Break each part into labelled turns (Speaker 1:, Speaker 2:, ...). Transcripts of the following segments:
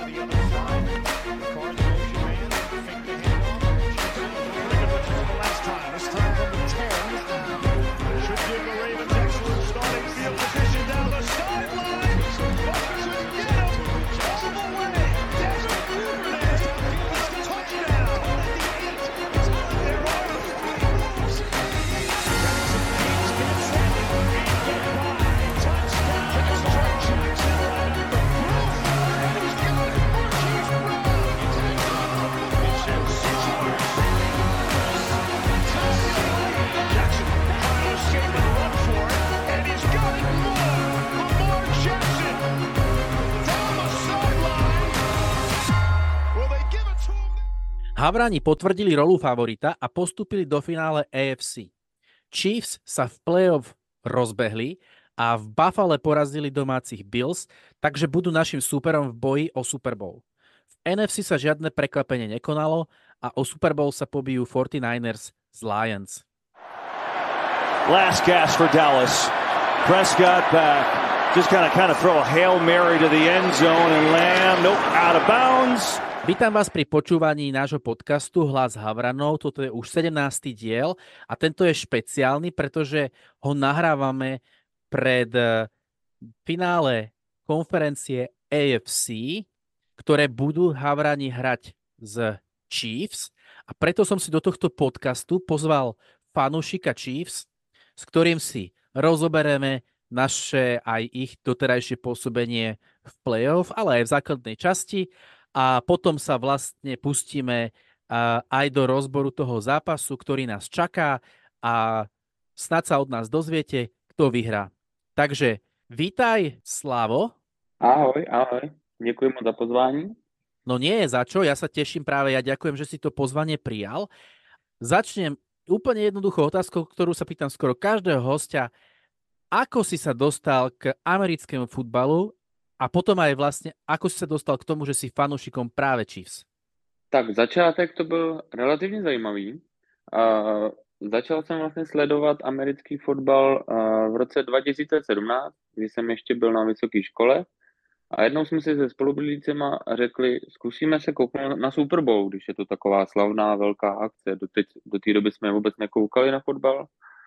Speaker 1: Havrani potvrdili rolu favorita a postúpili do finále AFC. Chiefs sa v playoff rozbehli a v Buffale porazili domácich Bills, takže budú našim súperom v boji o Super Bowl. V NFC sa žiadne prekvapenie nekonalo a o Super Bowl sa pobijú 49ers z Lions.
Speaker 2: Last gasp for Dallas. Prescott back. Just kind of throw a Hail Mary to the end zone and Lamb, nope, out of bounds.
Speaker 1: Vítam vás pri počúvaní nášho podcastu Hlas Havranov. Toto je už 17. diel a tento je špeciálny, pretože ho nahrávame pred finále konferencie AFC, ktoré budú Havrani hrať z Chiefs. A preto som si do tohto podcastu pozval fanúšika Chiefs, s ktorým si rozoberieme naše aj ich doterajšie pôsobenie v playoff, ale aj v základnej časti. A potom sa vlastne pustíme aj do rozboru toho zápasu, ktorý nás čaká a snad sa od nás dozviete, kto vyhrá. Takže vítaj, Slavo.
Speaker 3: Ahoj. Ďakujem za pozvání.
Speaker 1: No nie je za čo, ja sa teším práve, ja ďakujem, že si to pozvanie prijal. Začnem úplne jednoduchou otázkou, ktorú sa pýtam skoro každého hostia. Ako si sa dostal k americkému futbalu a potom aj vlastne, ako si sa dostal k tomu, že si fanúšikom práve Chiefs?
Speaker 3: Tak začátek to byl relativně zajímavý. Začal jsem vlastně sledovat americký fotbal v roce 2017, kdy jsem ještě byl na vysoké škole. A jednou jsme si se spolubydlícema řekli, zkusíme se kouknout na Super Bowl, když je to taková slavná velká akce. Do té doby jsme vůbec nekoukali na fotbal.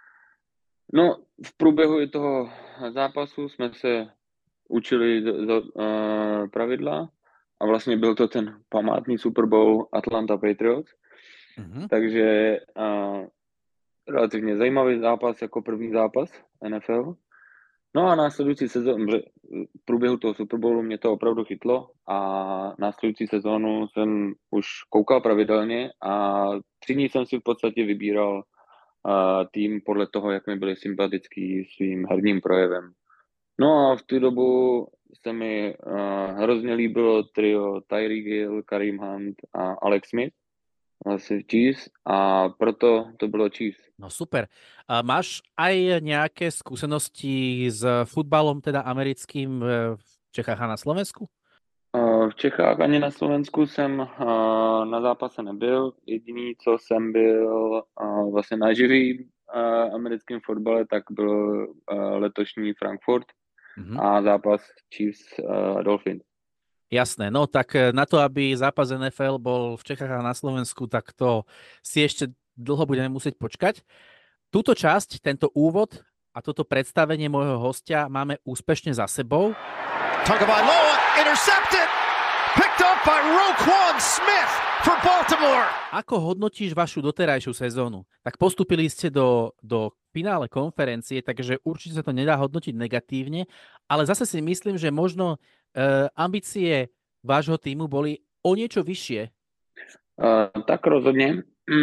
Speaker 3: No, v průběhu toho zápasu jsme se učili pravidla a vlastně byl to ten památný Super Bowl Atlanta Patriots. Mm-hmm. Takže relativně zajímavý zápas jako první zápas NFL. No a následující sezónu, v průběhu toho Super Bowlu mě to opravdu chytlo a následující sezónu jsem už koukal pravidelně a při ní jsem si v podstatě vybíral tým podle toho, jak mi byli sympatický svým herním projevem. No a v tu dobu se mi hrozně líbilo trio Tyreek Hill, Kareem Hunt a Alex Smith, vlastně Chiefs, a proto to bylo Chiefs.
Speaker 1: No super. Máš aj nejaké skúsenosti s futbalom, teda americkým v Čechách a na Slovensku?
Speaker 3: V Čechách ani na Slovensku jsem na zápase nebyl. Jediný, co jsem byl vlastně na živý americkém fotbale, tak byl letošní Frankfurt a zápas Chiefs Dolphins.
Speaker 1: Jasné, no tak na to, aby zápas NFL bol v Čechách a na Slovensku, tak to si ešte dlho budeme musieť počkať. Túto časť, tento úvod a toto predstavenie môjho hostia máme úspešne za sebou.
Speaker 2: Tagovailoa intercepted, picked up by Roquan Smith for Baltimore.
Speaker 1: Ako hodnotíš vašu doterajšiu sezónu? Tak postúpili ste do finále konferencie, takže určite sa to nedá hodnotiť negatívne, ale zase si myslím, že možno ambície vášho týmu boli o niečo vyššie.
Speaker 3: Tak rozhodně.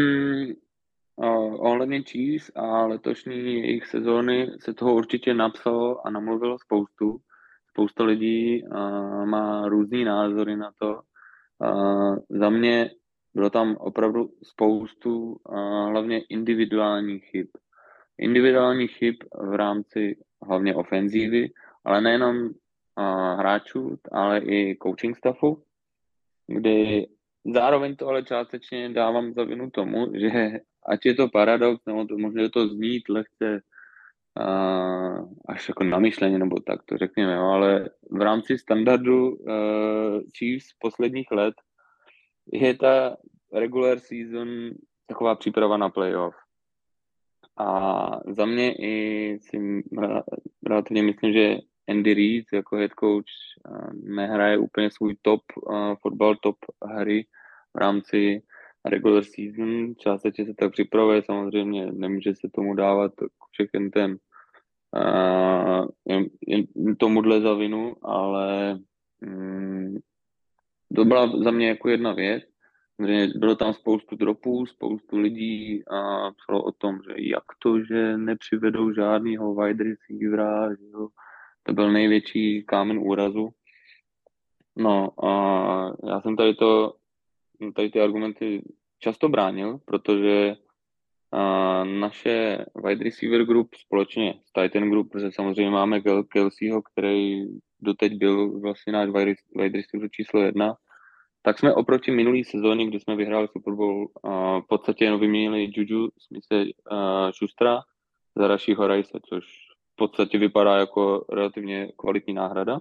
Speaker 3: Ohledně Chiefs a letošní jejich sezóny se toho určitě napsalo a namluvilo spoustu. Spousta lidí má různý názory na to. Za mě bylo tam opravdu spoustu hlavně individuálních chyb. Individuálních chyb v rámci hlavně ofenzívy, ale nejenom hráčů, ale i coaching staffu, kdy zároveň to ale částečně dávám za vinu tomu, že ať je to paradox, nebo to možná to znít lehce až jako namyšleně, nebo tak to řekněme, jo, ale v rámci standardu Chiefs posledních let je ta regular season taková příprava na playoff. A za mě i si relativně myslím, že Andy Reid jako head coach nehraje úplně svůj top fotbal, top hry v rámci regular season. Částečně se tak připravuje, samozřejmě nemůže se tomu dávat všechny ten jen tomuhle za vinu, ale to byla za mě jako jedna věc. Bylo tam spoustu dropů, spoustu lidí a psalo o tom, že jak to, že nepřivedou žádnýho wide receivera, že jo. To byl největší kámen úrazu. No a já jsem tady ty argumenty často bránil, protože naše wide receiver group společně s Titan group, protože samozřejmě máme Kelseyho, který doteď byl vlastně náš wide receiver číslo 1, tak jsme oproti minulý sezóně, kdy jsme vyhráli Super Bowl, v podstatě jenom vyměnili Juju Smithe Schustera za Rashiho Rice, což v podstatě vypadá jako relativně kvalitní náhrada.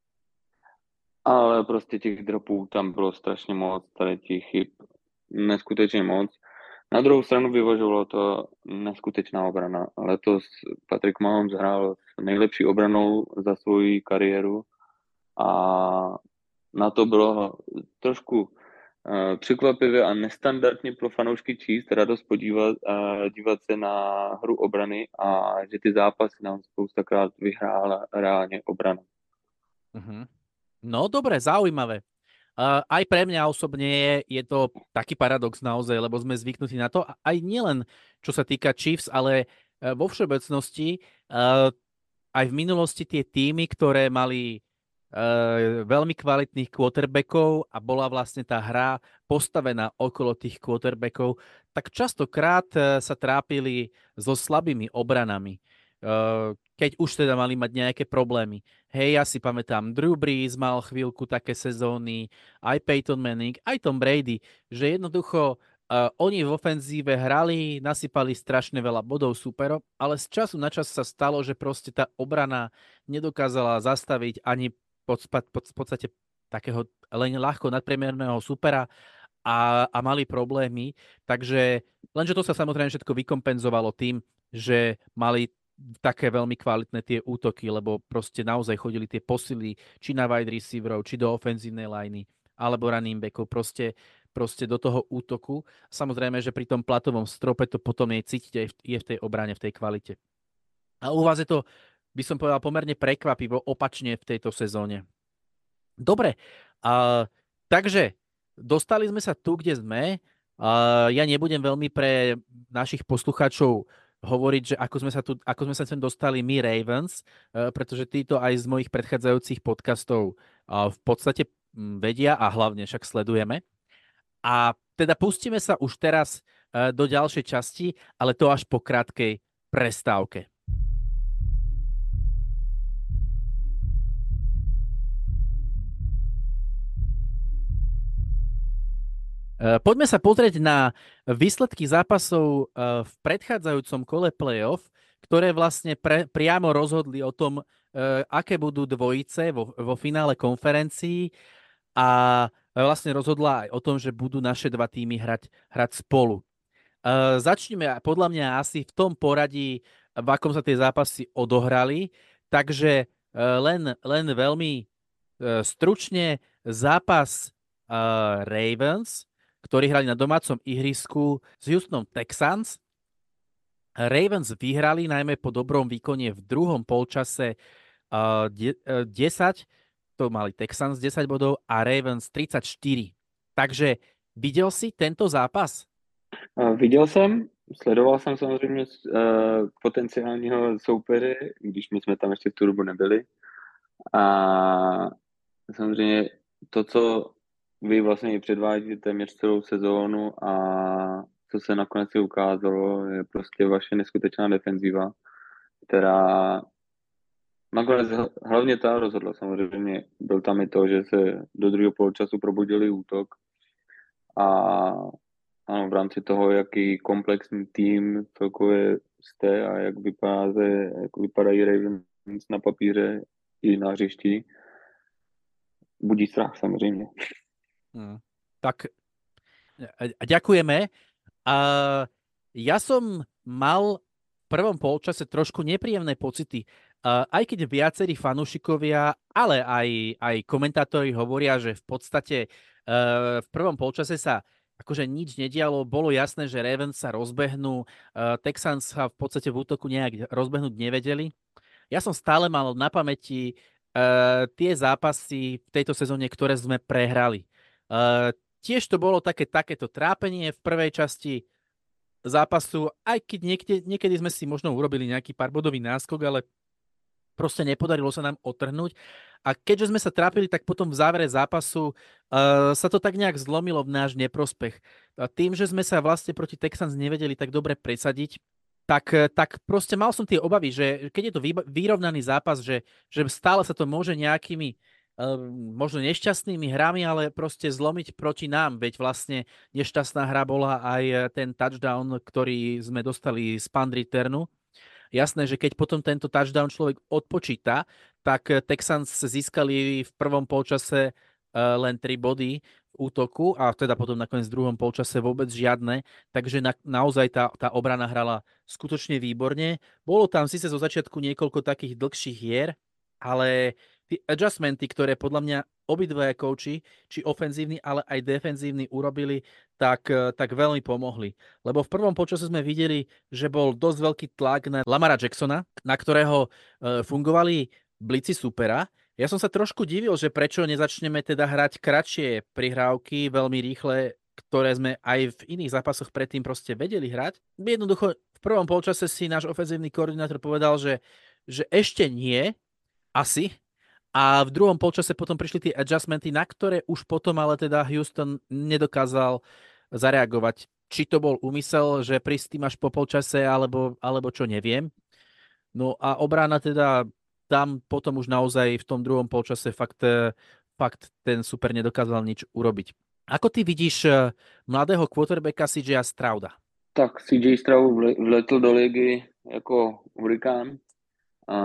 Speaker 3: Ale prostě těch dropů tam bylo strašně moc, tady těch chyb neskutečně moc. Na druhou stranu vyvažovalo to neskutečná obrana. Letos Patrick Mahomes hrál nejlepší obranou za svou kariéru a na to bylo trošku překvapivě a nestandardně pro fanoušky číst, radost dívat se na hru obrany a že ty zápasy nám spoustakrát vyhrála reálně obrana.
Speaker 1: Uh-huh. No dobre, zaujímavé. Aj pre mňa osobne je to taký paradox naozaj, lebo sme zvyknutí na to, aj nielen čo sa týka Chiefs, ale vo všeobecnosti aj v minulosti tie týmy, ktoré mali veľmi kvalitných quarterbackov a bola vlastne tá hra postavená okolo tých quarterbackov, tak častokrát sa trápili so slabými obranami. Keď už teda mali mať nejaké problémy. Hej, ja si pamätám, Drew Brees mal chvíľku také sezóny, aj Peyton Manning, aj Tom Brady, že jednoducho oni v ofenzíve hrali, nasypali strašne veľa bodov súperov, ale z času na čas sa stalo, že proste tá obrana nedokázala zastaviť ani v podstate takého len ľahko nadpriemerného supera a mali problémy. Takže lenže to sa samozrejme všetko vykompenzovalo tým, že mali také veľmi kvalitné tie útoky, lebo proste naozaj chodili tie posily či na wide receiverov, či do ofenzívnej liney, alebo running backov, proste do toho útoku. Samozrejme, že pri tom platovom strope to potom je cítiť aj je v tej obrane, v tej kvalite. A u vás je to, by som povedal, pomerne prekvapivo opačne v tejto sezóne. Dobre, takže dostali sme sa tu, kde sme. Ja nebudem veľmi pre našich poslucháčov hovoriť, že ako sme sa sem dostali my Ravens, pretože títo aj z mojich predchádzajúcich podcastov v podstate vedia a hlavne však sledujeme. A teda pustíme sa už teraz do ďalšej časti, ale to až po krátkej prestávke. Poďme sa pozrieť na výsledky zápasov v predchádzajúcom kole playoff, ktoré vlastne priamo rozhodli o tom, aké budú dvojice vo finále konferencií a vlastne rozhodla aj o tom, že budú naše dva týmy hrať spolu. Začneme podľa mňa asi v tom poradí, v akom sa tie zápasy odohrali, takže len veľmi stručne zápas Ravens, ktorí hrali na domácom ihrisku s Houstonom Texans. Ravens vyhrali najmä po dobrom výkone v druhom polčase 10, to mali Texans 10 bodov a Ravens 34. Takže viděl si tento zápas?
Speaker 3: Viděl jsem, sledoval jsem samozřejmě potenciálního soupeře, když my jsme tam ještě v tu dobu nebyli. A samozřejmě to, co vy vlastně i předvádíte téměř celou sezónu a co se nakonec si ukázalo, je prostě vaše neskutečná defenziva, která nakonec hlavně ta rozhodla. Samozřejmě byl tam i to, že se do druhého poločasu probudili útok a ano, v rámci toho, jaký komplexní tým celkově jste a jak vypadají Ravens na papíře i na hřišti, budí strach samozřejmě.
Speaker 1: Tak ďakujeme. Ja som mal v prvom polčase trošku nepríjemné pocity, aj keď viacerí fanúšikovia, ale aj komentátori hovoria, že v podstate v prvom polčase sa akože nič nedialo, bolo jasné, že Ravens sa rozbehnú, Texans sa v podstate v útoku nejak rozbehnúť nevedeli. Ja som stále mal na pamäti tie zápasy v tejto sezóne, ktoré sme prehrali. Tiež to bolo takéto trápenie v prvej časti zápasu, aj keď niekedy sme si možno urobili nejaký párbodový náskok, ale proste nepodarilo sa nám otrhnúť. A keďže sme sa trápili, tak potom v závere zápasu sa to tak nejak zlomilo v náš neprospech. Tým, že sme sa vlastne proti Texans nevedeli tak dobre presadiť, tak proste mal som tie obavy, že keď je to vyrovnaný zápas, že stále sa to môže nejakými možno nešťastnými hrami, ale proste zlomiť proti nám, veď vlastne nešťastná hra bola aj ten touchdown, ktorý sme dostali z punt returnu. Jasné, že keď potom tento touchdown človek odpočíta, tak Texans získali v prvom polčase len 3 body v útoku a teda potom nakoniec v druhom polčase vôbec žiadne, takže naozaj tá obrana hrala skutočne výborne. Bolo tam síce zo začiatku niekoľko takých dlhších hier, ale tie adjustmenty, ktoré podľa mňa obidvaja kouči, či ofenzívny, ale aj defenzívny urobili, tak veľmi pomohli. Lebo v prvom počase sme videli, že bol dosť veľký tlak na Lamara Jacksona, na ktorého fungovali blici supera. Ja som sa trošku divil, že prečo nezačneme teda hrať kratšie prihrávky, veľmi rýchle, ktoré sme aj v iných zápasoch predtým proste vedeli hrať. Jednoducho v prvom polčase si náš ofenzívny koordinátor povedal, že ešte nie, asi. A v druhom polčase potom prišli tie adjustmenty, na ktoré už potom ale teda Houston nedokázal zareagovať. Či to bol úmysel, že prísť tým až po polčase, alebo čo, neviem. No a obrana teda tam potom už naozaj v tom druhom polčase fakt ten super nedokázal nič urobiť. Ako ty vidíš mladého quarterbacka CJ Strouda?
Speaker 3: Tak CJ Stroud vletl do ligy jako hurikán a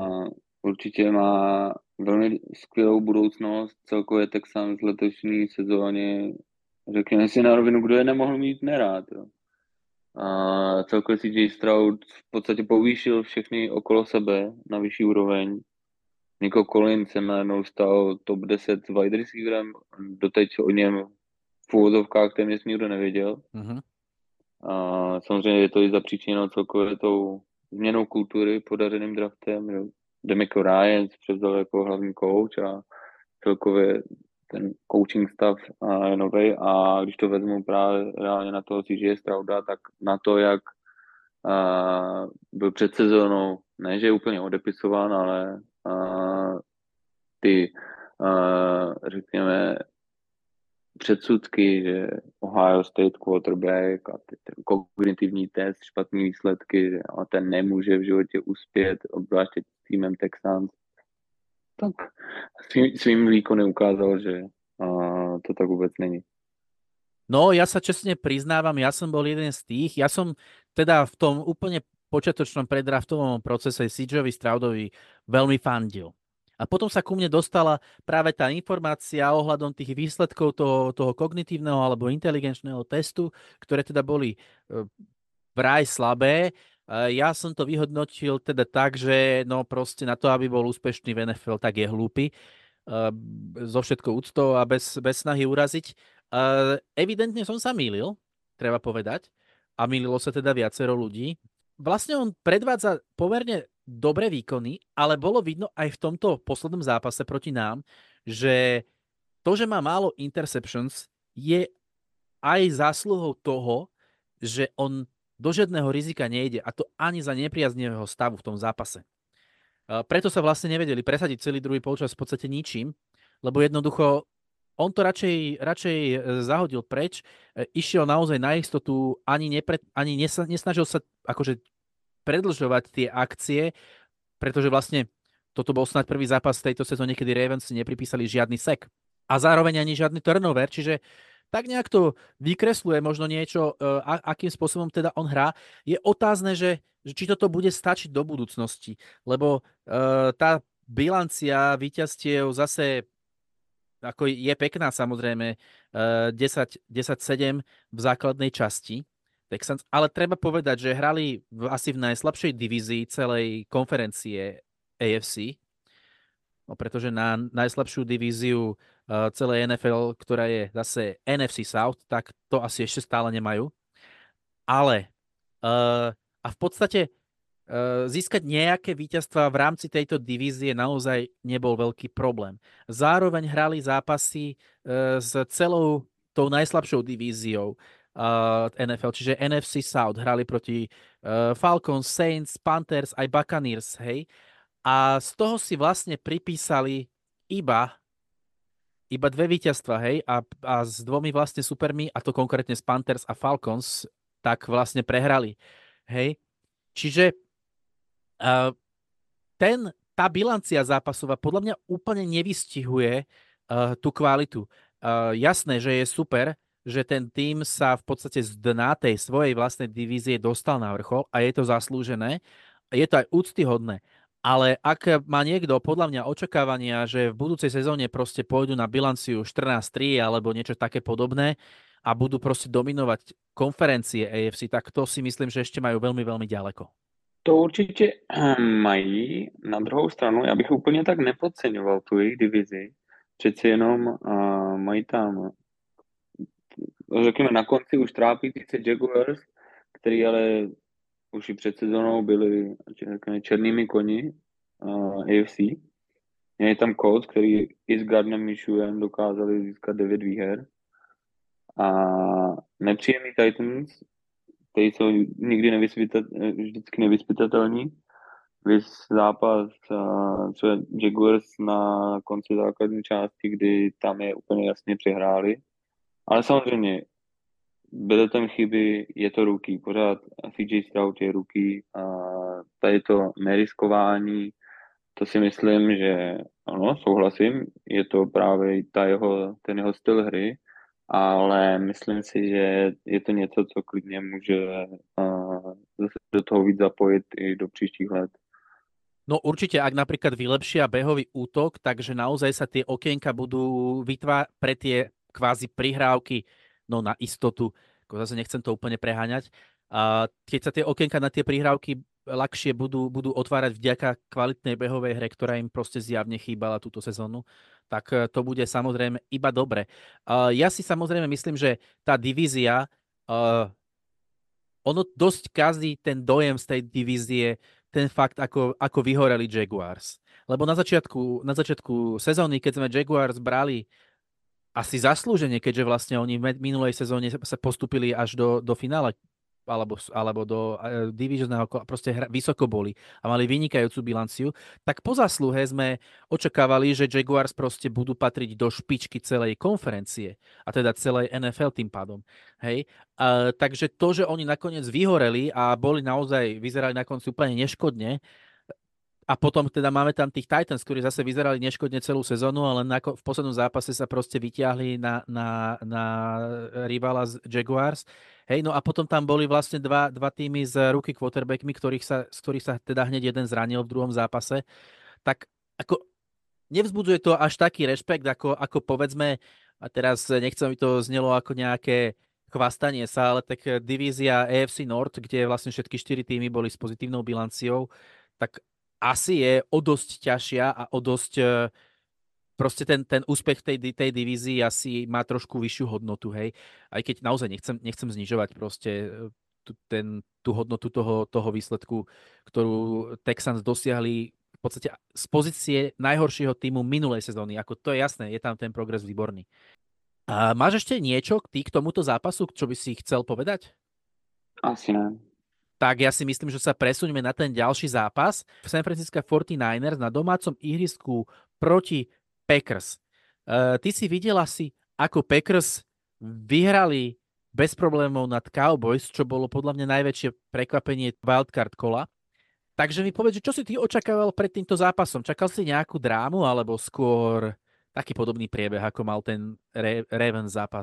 Speaker 3: určitě má velmi skvělou budoucnost. Celkově Texans v letošní sezóně, řekněme si na rovinu, kdo je nemohl mít nerád. Jo. A celkově CJ Stroud v podstatě povýšil všechny okolo sebe na vyšší úroveň. Nico Collins se najednou stal top 10 wide receiverem, doteď o něm v úvozovkách téměř nikdo nevěděl.
Speaker 1: Uh-huh.
Speaker 3: A samozřejmě je to i zapříčiněno celkově tou změnou kultury, podařeným draftem. Jo. Demico Ryan převzal jako hlavní coach a celkově ten coaching stav je novej a když to vezmu právě reálně na toho CJ Strouda, tak na to, jak byl před sezónou, ne, že je úplně odepisován, ale ty, řekněme, předsudky, že Ohio State quarterback a ten kognitivní test, špatný výsledky, že a ten nemůže v životě uspět, obzvláště s týmem Texans, tak svým výkony ukázal, že to tak vůbec není.
Speaker 1: No, ja sa čestne priznávam, ja som bol jeden z tých. Ja som teda v tom úplne počiatočnom predraftovom procese CJ Stroudovi veľmi fandil. A potom sa ku mne dostala práve tá informácia ohľadom tých výsledkov toho kognitívneho alebo inteligenčného testu, ktoré teda boli vraj slabé. Ja som to vyhodnotil teda tak, že no proste na to, aby bol úspešný v NFL, tak je hlúpy. So všetkou úctou a bez snahy uraziť. Evidentne som sa mýlil, treba povedať. A mýlilo sa teda viacero ľudí. Vlastne on predvádza pomerne dobré výkony, ale bolo vidno aj v tomto poslednom zápase proti nám, že to, že má málo interceptions, je aj zásluhou toho, že on do žiadneho rizika nejde, a to ani za nepriaznivého stavu v tom zápase. Preto sa vlastne nevedeli presadiť celý druhý polčas v podstate ničím, lebo jednoducho on to radšej zahodil preč, išiel naozaj na istotu, ani nesnažil sa akože predĺžovať tie akcie, pretože vlastne toto bol snáď prvý zápas v tejto sezóne, kedy Ravens si nepripísali žiadny sack. A zároveň ani žiadny turnover, čiže tak nejak to vykresluje možno niečo, akým spôsobom teda on hrá. Je otázne, že či toto bude stačiť do budúcnosti, lebo tá bilancia víťazstiev zase ako je pekná samozrejme, 10-7 v základnej časti Texans, ale treba povedať, že hrali asi v najslabšej divízii celej konferencie AFC, no pretože na najslabšiu divíziu celej NFL, ktorá je zase NFC South, tak to asi ešte stále nemajú. Ale a v podstate získať nejaké víťazstva v rámci tejto divízie naozaj nebol veľký problém. Zároveň hrali zápasy s celou tou najslabšou divíziou NFL, čiže NFC South. Hrali proti Falcons, Saints, Panthers, aj Buccaneers, hej. A z toho si vlastne pripísali iba dve víťazstva, hej, a s dvomi vlastne supermi, a to konkrétne s Panthers a Falcons, tak vlastne prehrali, hej. Čiže tá bilancia zápasová podľa mňa úplne nevystihuje tú kvalitu. Jasné, že je super, že ten tým sa v podstate z dna tej svojej vlastnej divízie dostal na vrchol a je to zaslúžené. Je to aj úctyhodné. Ale ak má niekto podľa mňa očakávania, že v budúcej sezóne proste pôjdu na bilanciu 14-3 alebo niečo také podobné a budú proste dominovať konferencie AFC, tak to si myslím, že ešte majú veľmi, veľmi ďaleko.
Speaker 3: To určitě mají. Na druhou stranu, já bych úplně tak nepodceňoval tu jejich divizi. Přeci jenom mají tam, řekněme, na konci už trápící se Jaguars, který ale už i před sezónou byli, řekněme, černými koni AFC. Je tam Colts, který i s Gardnem Minshewem dokázali získat 9 výher. A nepříjemný Titans, kteří jsou nikdy vždycky nevyspytatelní. Vys zápas třeba Jaguars na konci základní části, kdy tam je úplně jasně přehráli. Ale samozřejmě byly tam chyby, je to rookie, pořád CJ Stroud je rookie a tady to neriskování, to si myslím, že ano, souhlasím, je to právě ten jeho styl hry, ale myslím si, že je to něco, co klidně může zase do toho víc zapojit i do příštích let.
Speaker 1: No určite, ak napríklad vylepšia behový útok, takže naozaj sa tie okienka budú vytvárať pre tie kvázi prihrávky, no na istotu, ako zase nechcem to úplne preháňať. A keď sa tie okienka na tie prihrávky ľahšie budú otvárať vďaka kvalitnej behovej hre, ktorá im proste zjavne chýbala túto sezónu, tak to bude samozrejme iba dobre. Ja si samozrejme myslím, že tá divízia, ono dosť kazí ten dojem z tej divízie, ten fakt, ako vyhoreli Jaguars. Lebo na začiatku sezóny, keď sme Jaguars brali asi zaslúžene, keďže vlastne oni v minulej sezóne sa postupili až do finále alebo do divízneho, proste vysoko boli a mali vynikajúcu bilanciu, tak po zásluhe sme očakávali, že Jaguars proste budú patriť do špičky celej konferencie a teda celej NFL tým pádom. Hej? Takže to, že oni nakoniec vyhoreli a vyzerali na konci úplne neškodne, a potom teda máme tam tých Titans, ktorí zase vyzerali neškodne celú sezónu, ale v poslednom zápase sa proste vyťahli na rivala z Jaguars. Hej, no a potom tam boli vlastne dva týmy s rookie quarterbackmi, z ktorých sa teda hneď jeden zranil v druhom zápase. Tak ako nevzbudzuje to až taký rešpekt, ako povedzme, a teraz nechcem, aby to znelo ako nejaké chvastanie sa, ale tak divízia AFC North, kde vlastne všetky 4 týmy boli s pozitívnou bilanciou, tak asi je o dosť ťažšia a o dosť proste ten úspech tej divízii asi má trošku vyššiu hodnotu, hej. Aj keď naozaj nechcem znižovať proste tú hodnotu toho výsledku, ktorú Texans dosiahli v podstate z pozície najhoršieho týmu minulej sezóny. Ako to je jasné, je tam ten progres výborný. A máš ešte niečo k tomuto zápasu, čo by si chcel povedať?
Speaker 3: Asi ne.
Speaker 1: Tak ja si myslím, že sa presuňme na ten ďalší zápas. San Francisco 49ers na domácom ihrisku proti Packers. Ty si videl asi, ako Packers vyhrali bez problémov nad Cowboys, čo bolo podľa mňa najväčšie prekvapenie wildcard kola. Takže mi povedz, čo si ty očakával pred týmto zápasom? Čakal si nejakú drámu, alebo skôr taký podobný priebeh, ako mal ten Ravens zápas?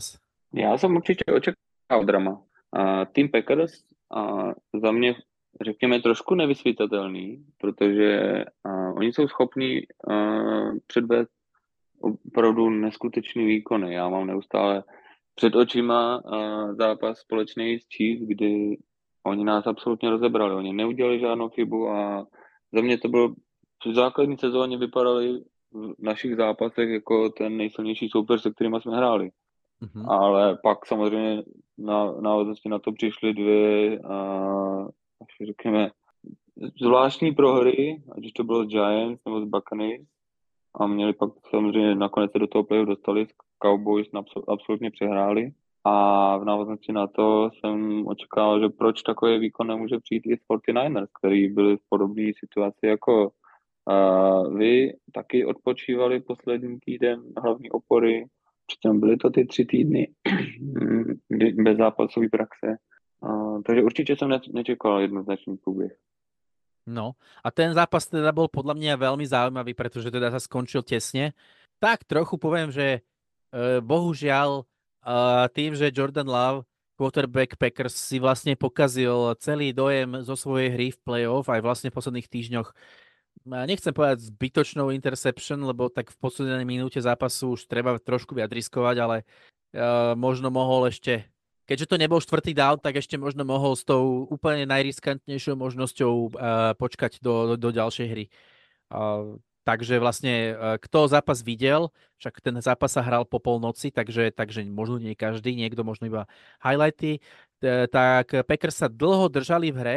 Speaker 3: Já jsem určitě očekával drama. Team Packers za mě, řekněme, trošku nevysvětlitelný, protože oni jsou schopní předvést opravdu neskutečný výkony. Já mám neustále před očima zápas společný s Chiefs, kdy oni nás absolutně rozebrali. Oni neudělali žádnou chybu a za mě to bylo v základní sezóně vypadali v našich zápasech jako ten nejsilnější soupeř, se kterými jsme hráli.
Speaker 1: Mhm.
Speaker 3: Ale pak samozřejmě náležitosti na to přišly dvě, řekněme, zvláštní prohry, ať už to bylo z Giants nebo z Buccaneers, a měli pak samozřejmě nakonec se do toho playoff dostali, s Cowboys absolutně přehráli. A v návaznosti na to jsem očekával, že proč takový výkon nemůže přijít i z 49ers, který byli v podobné situaci jako vy, taky odpočívali poslední týden hlavní opory, přitom byly to ty 3 týdny bez zápasové praxe. Takže určite som nečekal jednoznačný průběh.
Speaker 1: No a ten zápas teda bol podľa mňa veľmi zaujímavý, pretože teda sa skončil tesne. Tak trochu poviem, že bohužiaľ tým, že Jordan Love, quarterback Packers, si vlastne pokazil celý dojem zo svojej hry v playoff aj vlastne v posledných týždňoch. Nechcem povedať zbytočnou interception, lebo tak v poslednej minúte zápasu už treba trošku viac riskovať, ale možno mohol ešte, keďže to nebol štvrtý down, tak ešte možno mohol s tou úplne najriskantnejšou možnosťou počkať do ďalšej hry. Takže vlastne, kto zápas videl, však ten zápas sa hral po polnoci, takže možno nie každý, niekto možno iba highlighty, tak Packers sa dlho držali v hre,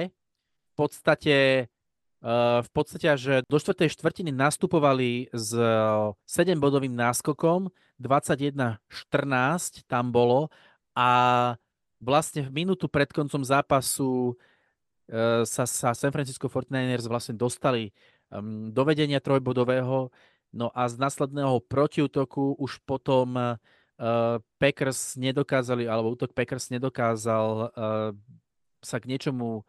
Speaker 1: v podstate až do 4. štvrtiny nastupovali s 7-bodovým náskokom, 21-14 tam bolo a vlastne v minútu pred koncom zápasu sa San Francisco 49ers vlastne dostali do vedenia trojbodového, no a z následného protiútoku už potom Packers nedokázali, alebo útok Packers nedokázal sa k niečomu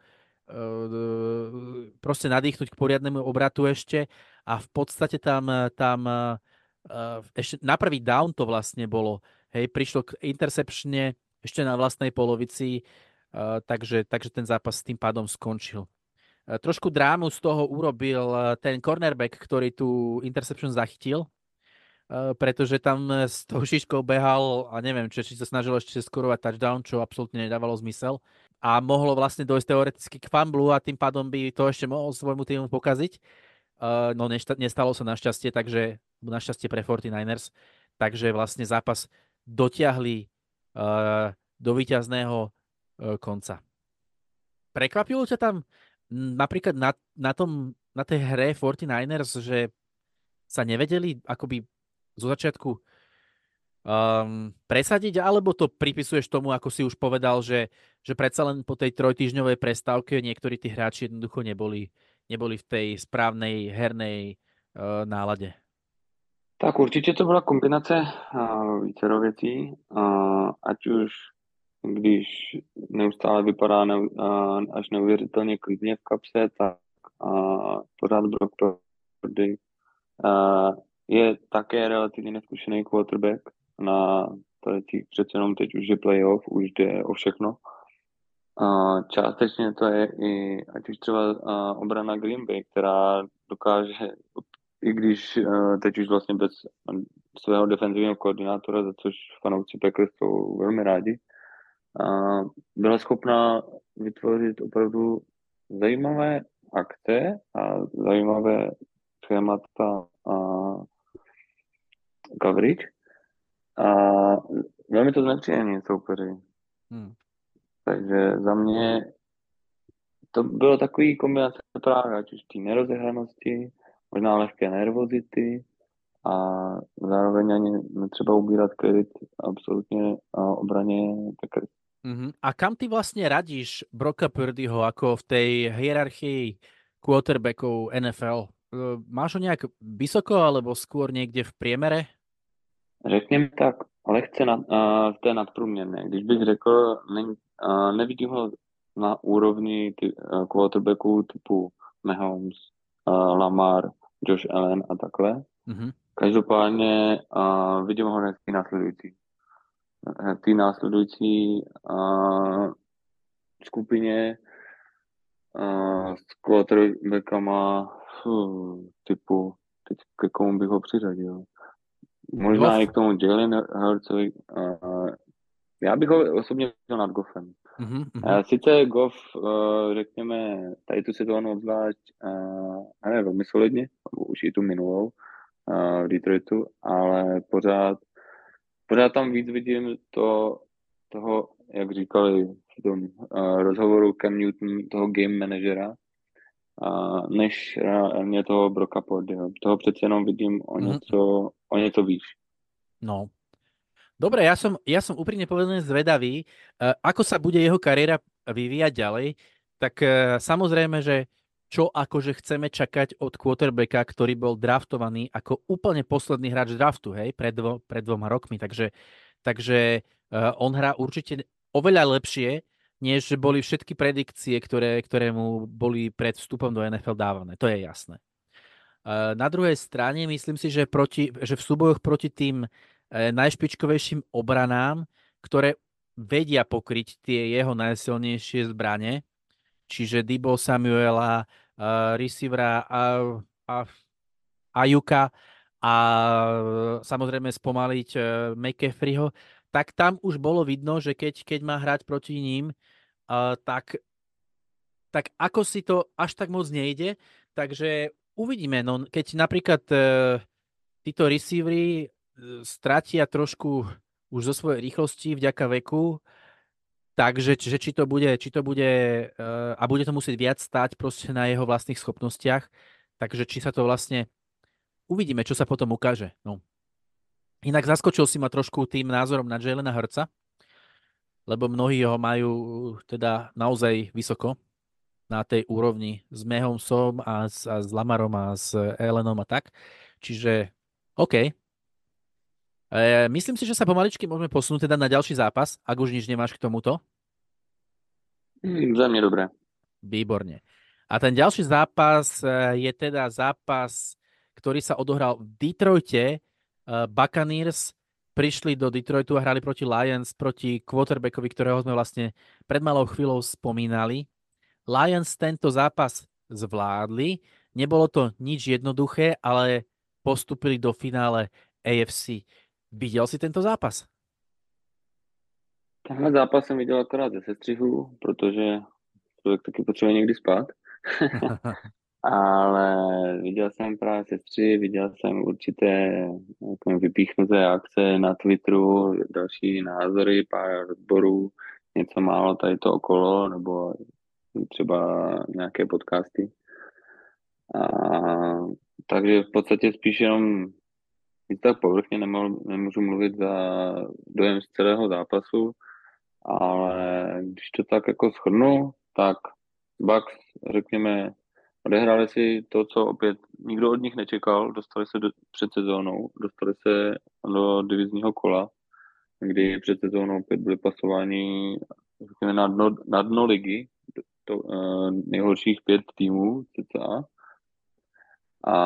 Speaker 1: proste nadýchnuť k poriadnemu obratu ešte a v podstate tam ešte na prvý down to vlastne bolo. Hej, prišlo k interceptione ešte na vlastnej polovici, takže ten zápas s tým pádom skončil. Trošku drámu z toho urobil ten cornerback, ktorý tú interception zachytil, pretože tam s tou šiškou behal a neviem, či sa snažil ešte skorovať touchdown, čo absolútne nedávalo zmysel. A mohlo vlastne dojsť teoreticky k fumblu a tým pádom by to ešte mohol svojmu týmu pokaziť. No nestalo sa našťastie, takže našťastie pre 49ers. Takže vlastne zápas dotiahli do víťazného konca. Prekvapilo ťa tam napríklad na tej hre 49ers, že sa nevedeli akoby zo začiatku presadiť, alebo to pripisuješ tomu, ako si už povedal, že predsa len po tej trojtýždňovej prestávke niektorí tí hráči jednoducho neboli v tej správnej hernej nálade?
Speaker 3: Tak určitě to byla kombinace vícero věcí, ať už když neustále vypadá až neuvěřitelně klidně v kapse, tak pořád Brock Purdy je také relativně neskušený quarterback na přece jenom teď už je playoff, už jde o všechno. Částečně to je i ať už třeba obrana Green Bay, která dokáže, i když teď už vlastně bez svého defenzivního koordinátora, za což fanoušci Packers jsou velmi rádi, byla schopná vytvořit opravdu zajímavé akce a zajímavé schémata coverage a velmi to znepříjemní soupeři. Takže za mě to bylo takový kombinace právě ať už té nerozehranosti, možná lehké nervozity a zároveň ani netřeba ubírat kredit absolútne obraně Packers.
Speaker 1: A kam ty vlastne radíš Brocka Purdyho ako v tej hierarchii quarterbackov NFL? Máš ho nejak vysoko alebo skôr niekde v priemere?
Speaker 3: Řekněme tak lehce v té nadprůměrné. Když bych řekl, nevidím ho na úrovni quarterbacků typu Mahomes, Lamar, Josh Allen a takhle. Každopádně vidím ho hezky následující. té následující skupině s quarterbackama typu, teď ke komu bych ho přiřadil. Možná i k tomu Jalen Hurtsovi. Já bych ho osobně měl nad Goffem. Sice Goff, řekněme, tady tu sezónu obzvlášť hraje velmi solidně, už i tu minulou v Detroitu, ale pořád tam víc vidím toho, jak říkali v tom rozhovoru Cam Newton, toho game managera, než mě toho Brocka Purdyho. Toho přece jenom vidím o něco výš.
Speaker 1: No. Dobre, ja som úprimne povedaný zvedavý, ako sa bude jeho kariéra vyvíjať ďalej, tak samozrejme, že čo akože chceme čakať od quarterbacka, ktorý bol draftovaný ako úplne posledný hráč draftu, hej, pred 2 rokmi, takže on hrá určite oveľa lepšie, než boli všetky predikcie, ktoré mu boli pred vstupom do NFL dávané, to je jasné. Na druhej strane myslím si, že v súbojoch proti tým najšpičkovejším obranám, ktoré vedia pokryť tie jeho najsilnejšie zbrane, čiže Deebo Samuela, receivera Ayuka a samozrejme spomaliť McCaffreyho, tak tam už bolo vidno, že keď má hrať proti ním, tak ako si to až tak moc nejde, takže uvidíme. No, keď napríklad títo receivery stratia trošku už zo svojej rýchlosti vďaka veku, takže či to bude a bude to musieť viac stáť proste na jeho vlastných schopnostiach, takže či sa to vlastne uvidíme, čo sa potom ukáže. No. Inak zaskočil si ma trošku tým názorom na Jalena Hurtsa, lebo mnohí ho majú teda naozaj vysoko na tej úrovni s Mahomsom a s Lamarom a s Allenom a tak. Čiže OK. Myslím si, že sa pomaličky môžeme posunúť teda na ďalší zápas, ak už nič nemáš k tomuto.
Speaker 3: Za mňa dobré.
Speaker 1: Výborne. A ten ďalší zápas je teda zápas, ktorý sa odohral v Detroite. Buccaneers prišli do Detroitu a hrali proti Lions, proti quarterbackovi, ktorého sme vlastne pred malou chvíľou spomínali. Lions tento zápas zvládli. Nebolo to nič jednoduché, ale postupili do finále AFC. Viděl jsi tento zápas?
Speaker 3: Tenhle zápas jsem viděl akorát ze sestřihu, protože člověk taky potřebuje někdy spát. Ale viděl jsem právě sestři, viděl jsem určité vypíchnuté akce na Twitteru, další názory, pár rozborů, něco málo tady to okolo, nebo třeba nějaké podcasty. Takže v podstatě spíš jenom víc tak povrchně nemůžu mluvit za dojem z celého zápasu, ale když to tak jako shrnu, tak Bucks, řekněme, odehráli si to, co opět nikdo od nich nečekal, dostali se před sezónou, dostali se do divizního kola, kdy před sezónou opět byli pasováni řekněme, na dno ligy, nejhorších 5 týmů cca. A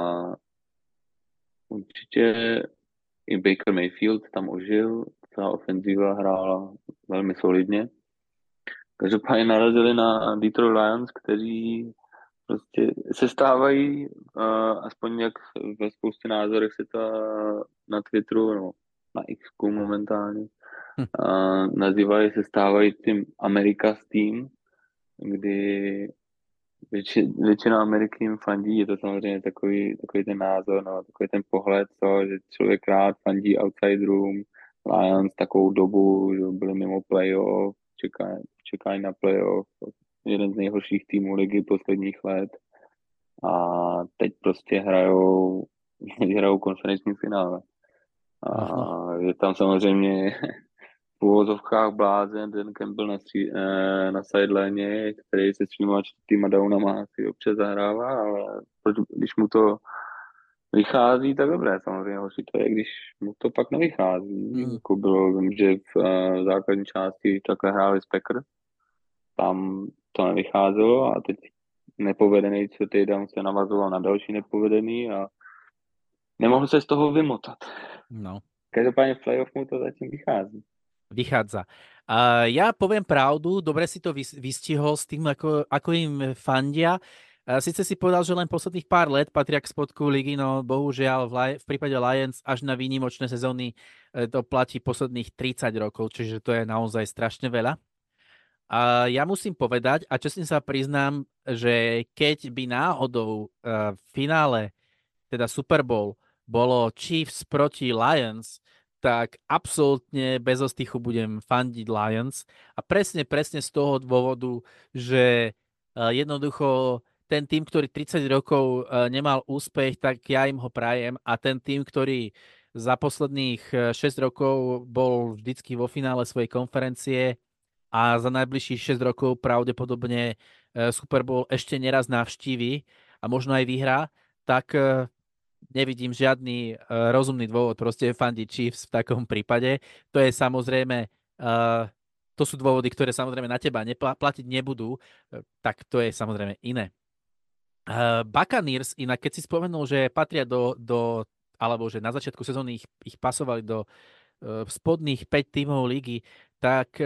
Speaker 3: určitě i Baker Mayfield tam ožil, celá ofenzíva hrála velmi solidně. Každopádně narazili na Detroit Lions, kteří prostě se stávají, aspoň jak ve spoustě názorech se to na Twitteru, no, na X-ku momentálně, nazývají, se stávají tím America's Team, kdy většina Ameriky jim fandí, je to samozřejmě takový ten názor, no, takový ten pohled, že člověk rád fandí outsiderům, Lions takovou dobu, že byli mimo playoff, čekají na playoff, jeden z nejhorších týmů ligy posledních let a teď prostě hrajou konferenční finále. A je tam samozřejmě v úvozovkách blázen, ten Campbell na sideline, který se svýma 4 downama si občas zahrává, ale když mu to vychází, tak dobré, samozřejmě hoši to je, když mu to pak nevychází. Jako bylo, vím, že v základní části takhle hráli s Packers, tam to nevycházelo a teď nepovedený čtvrtý down se navazoval na další nepovedený a nemohl se z toho vymotat.
Speaker 1: No.
Speaker 3: Každopádně v playoff mu to zatím vychází.
Speaker 1: Vychádza. Ja poviem pravdu, dobre si to vystihol s tým, ako im fandia. Sice si povedal, že len posledných pár let patria k spodku ligy, no bohužiaľ v prípade Lions až na výnimočné sezóny to platí posledných 30 rokov, čiže to je naozaj strašne veľa. A ja musím povedať, a čestne sa priznám, že keď by náhodou v finále, teda Super Bowl, bolo Chiefs proti Lions, tak absolútne bez ostychu budem fandiť Lions. A presne z toho dôvodu, že jednoducho ten tým, ktorý 30 rokov nemal úspech, tak ja im ho prajem. A ten tým, ktorý za posledných 6 rokov bol vždycky vo finále svojej konferencie, a za najbližších 6 rokov pravdepodobne Super Bowl ešte neraz navštívi a možno aj vyhrá, tak nevidím žiadny rozumný dôvod proste fandiť Chiefs v takom prípade. To je samozrejme, to sú dôvody, ktoré samozrejme na teba platiť nebudú, tak to je samozrejme iné. Buccaneers, inak keď si spomenul, že patria alebo že na začiatku sezóny ich pasovali do spodných 5 tímov ligy, tak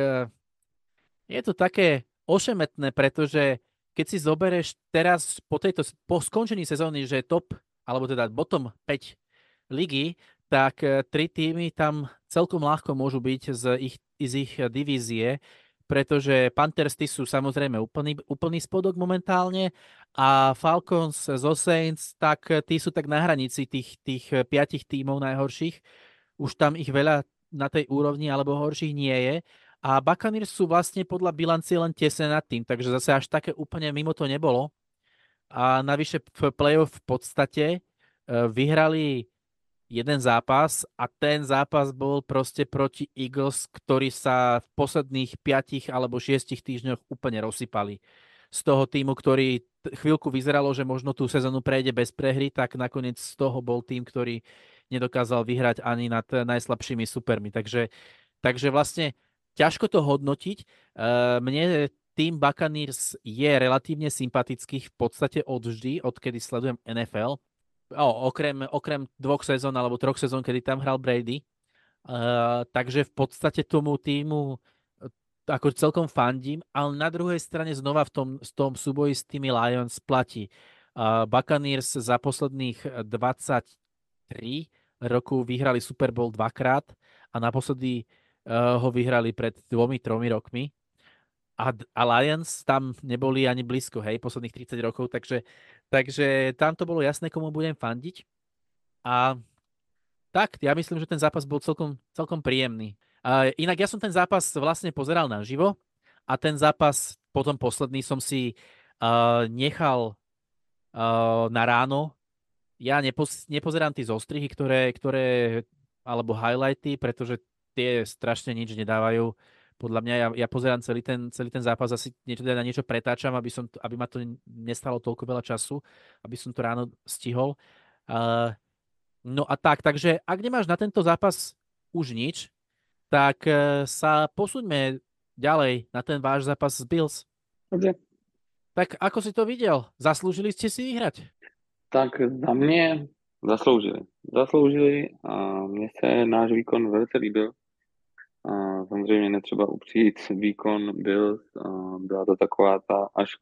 Speaker 1: je to také ošemetné, pretože keď si zoberieš teraz po skončení sezóny, že top, alebo teda bottom 5 ligy, tak 3 týmy tam celkom ľahko môžu byť z ich divízie, pretože Panthers sú samozrejme úplný spodok momentálne a Falcons zo Saints, tak tí sú tak na hranici tých 5 tímov najhorších. Už tam ich veľa na tej úrovni alebo horších nie je. A Buccaneers sú vlastne podľa bilancie len tesne nad tým, takže zase až také úplne mimo to nebolo. A navyše v playoff v podstate vyhrali jeden zápas a ten zápas bol proste proti Eagles, ktorí sa v posledných 5 alebo 6 týždňoch úplne rozsypali. Z toho týmu, ktorý chvíľku vyzeralo, že možno tú sezónu prejde bez prehry, tak nakoniec z toho bol tým, ktorý nedokázal vyhrať ani nad najslabšími supermi. Takže vlastne ťažko to hodnotiť. Mne tým Buccaneers je relatívne sympatický v podstate odvždy, odkedy sledujem NFL. Okrem 2 sezón alebo 3 sezón, kedy tam hral Brady. Takže v podstate tomu týmu ako celkom fandím, ale na druhej strane znova v tom súboji s tými Lions platí. Buccaneers za posledných 23 rokov vyhrali Super Bowl 2-krát a naposledy ho vyhrali pred 2-3 rokmi. A Lions tam neboli ani blízko, hej, posledných 30 rokov, takže tam to bolo jasné, komu budem fandiť. A tak, ja myslím, že ten zápas bol celkom príjemný. Inak ja som ten zápas vlastne pozeral naživo a ten zápas potom posledný som si nechal na ráno. Ja nepozerám tie zostrihy, ktoré alebo highlighty, pretože tie strašne nič nedávajú. Podľa mňa ja pozerám celý ten zápas, asi na niečo pretáčam, aby ma to nestalo toľko veľa času, aby som to ráno stihol. No a takže ak nemáš na tento zápas už nič, tak sa posuňme ďalej na ten váš zápas s Bills.
Speaker 3: Dobře.
Speaker 1: Tak ako si to videl? Zaslúžili ste si vyhrať?
Speaker 3: Tak za mě zasloužili a mně se náš výkon velice líbil. A samozřejmě netřeba upřít výkon Bills, byla to taková ta až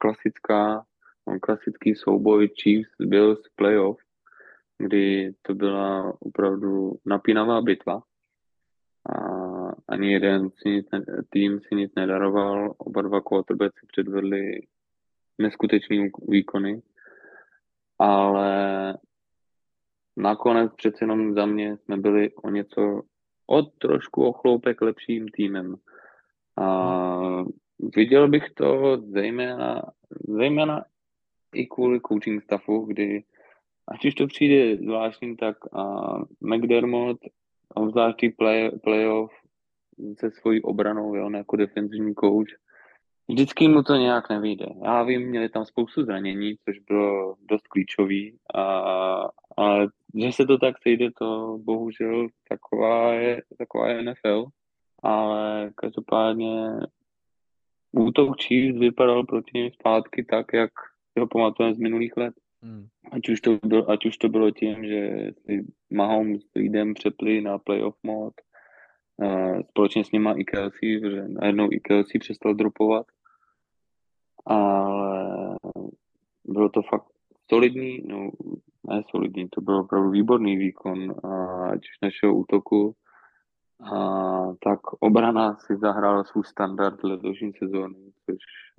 Speaker 3: klasický souboj Chiefs Bills playoff, kdy to byla opravdu napínavá bitva. A ani jeden tým si nic nedaroval, oba dva quarterbacki předvedli neskutečný výkony, ale nakonec přece jenom za mě jsme byli trošku o chloupek lepším týmem. A viděl bych to zejména i kvůli coaching staffu, kdy ať už to přijde zvláštní, tak McDermott, obzvlášť playoff se svojí obranou, jo, jako defenzivní coach, vždycky mu to nějak nevyjde. Já vím, měli tam spoustu zranění, což bylo dost klíčový, ale že se to tak sejde, to bohužel taková je NFL, ale každopádně útok Chiefs vypadal proti něm zpátky tak, jak ho pamatujeme z minulých let.
Speaker 1: Mm.
Speaker 3: Ať už to bylo tím, že si Mahomes s Reedem přepli na playoff mod, společně s nima i Kelsey, protože najednou i Kelsey přestal dropovat, ale bylo to fakt solidní, no ne solidní, to byl opravdu výborný výkon, ať už našeho útoku, tak obrana si zahrála svůj standard letošní sezóny, což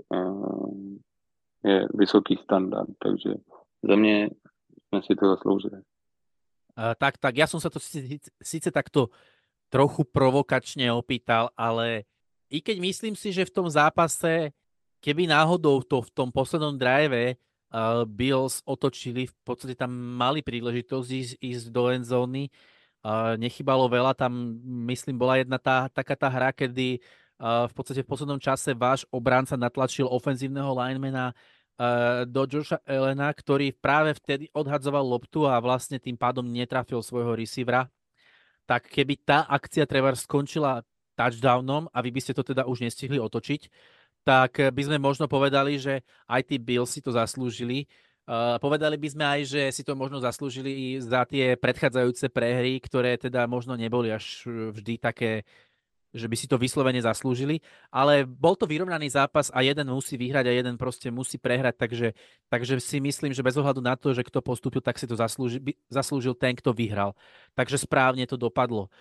Speaker 3: je vysoký standard, takže za mě jsme si to zasloužili.
Speaker 1: Tak, ja som sa to síce takto trochu provokačne opýtal, ale i keď myslím si, že v tom zápase, keby náhodou to v tom poslednom drive Bills otočili, v podstate tam mali príležitosť ísť do endzóny, nechybalo veľa, tam myslím bola jedna taká tá hra, kedy v podstate v poslednom čase váš obranca natlačil ofenzívneho linemana do Josha Allena, ktorý práve vtedy odhadzoval loptu a vlastne tým pádom netrafil svojho receivera. Tak keby tá akcia treba skončila touchdownom a vy by ste to teda už nestihli otočiť, tak by sme možno povedali, že aj tí Bills si to zaslúžili. Povedali by sme aj, že si to možno zaslúžili i za tie predchádzajúce prehry, ktoré teda možno neboli až vždy také, že by si to vyslovene zaslúžili, ale bol to vyrovnaný zápas a jeden musí vyhrať a jeden proste musí prehrať, takže si myslím, že bez ohľadu na to, že kto postúpil, tak si to zaslúžil ten, kto vyhral. Takže správne to dopadlo.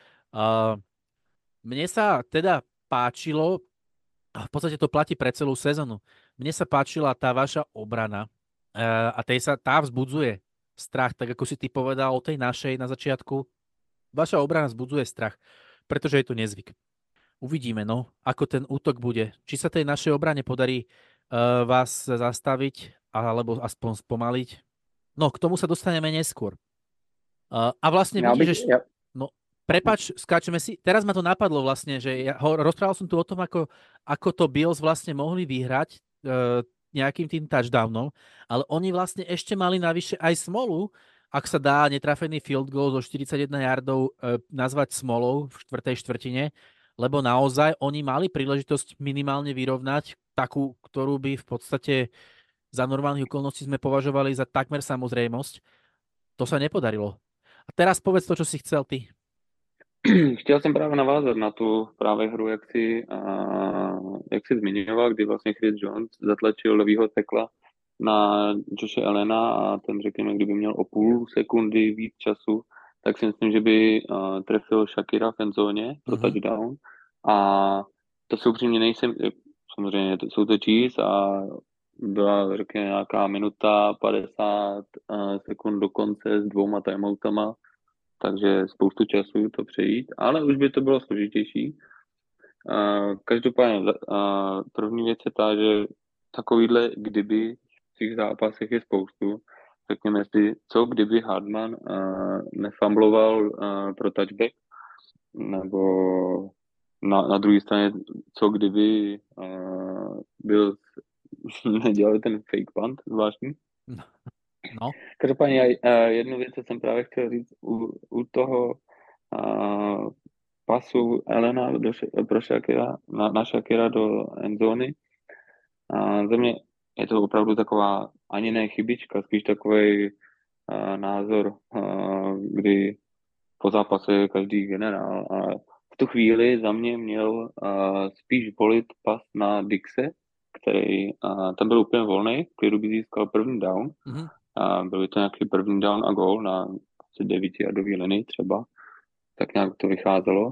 Speaker 1: Mne sa teda páčilo, a v podstate to platí pre celú sezónu, mne sa páčila tá vaša obrana a tá vzbudzuje strach, tak ako si ty povedal o tej našej na začiatku. Vaša obrana vzbudzuje strach, pretože je to nezvyk. Uvidíme, no, ako ten útok bude. Či sa tej našej obrane podarí vás zastaviť, alebo aspoň spomaliť. No, k tomu sa dostaneme neskôr. A vlastne vidíš, že... No, prepáč, skáčeme si. Teraz ma to napadlo vlastne, že rozprával som tu o tom, ako to Bills vlastne mohli vyhrať nejakým tým touchdownom, ale oni vlastne ešte mali navyše aj smolu, ak sa dá netrafený field goal zo 41 yardov nazvať smolou v štvrtej štvrtine, lebo naozaj oni mali príležitosť minimálne vyrovnať takú, ktorú by v podstate za normálnych okolností sme považovali za takmer samozrejmosť. To sa nepodarilo. A teraz povedz to, čo si chcel ty.
Speaker 3: Chtěl jsem právě navázat na tu právě hru, jak si zmiňoval, kdy vlastně Chris Jones zatlačil levýho tekla na Joshe Allena a ten, řekněme, kdyby měl o půl sekundy víc času, tak si myslím, že by trefil Shakira v endzóně pro touchdown. A to se upřímně nejsem, samozřejmě jsou to Chiefs a byla, řekněme, nějaká minuta 50 sekund do konce s 2 timeoutama, takže spoustu času to přejít, ale už by to bylo složitější. Každopádně první věc je ta, že takovýhle kdyby v těch zápasech je spoustu. Řekněme si, co kdyby Hardman nefambloval pro touchback, nebo na druhé straně, co kdyby byl nedělal ten fake punt zvláštní.
Speaker 1: No.
Speaker 3: Každopádně jednu věc jsem právě chtěl říct u toho pasu Elena pro Shakira, na Shakira do endzóny. Za mě je to opravdu taková ani ne chybička, spíš takový názor, kdy po zápase je každý generál. A v tu chvíli za mě měl spíš volit pas na Dixe, který tam byl úplně volný, který by získal první down. Byl to nějaký první down a gól na 9-yardový linii třeba, tak nějak to vycházelo.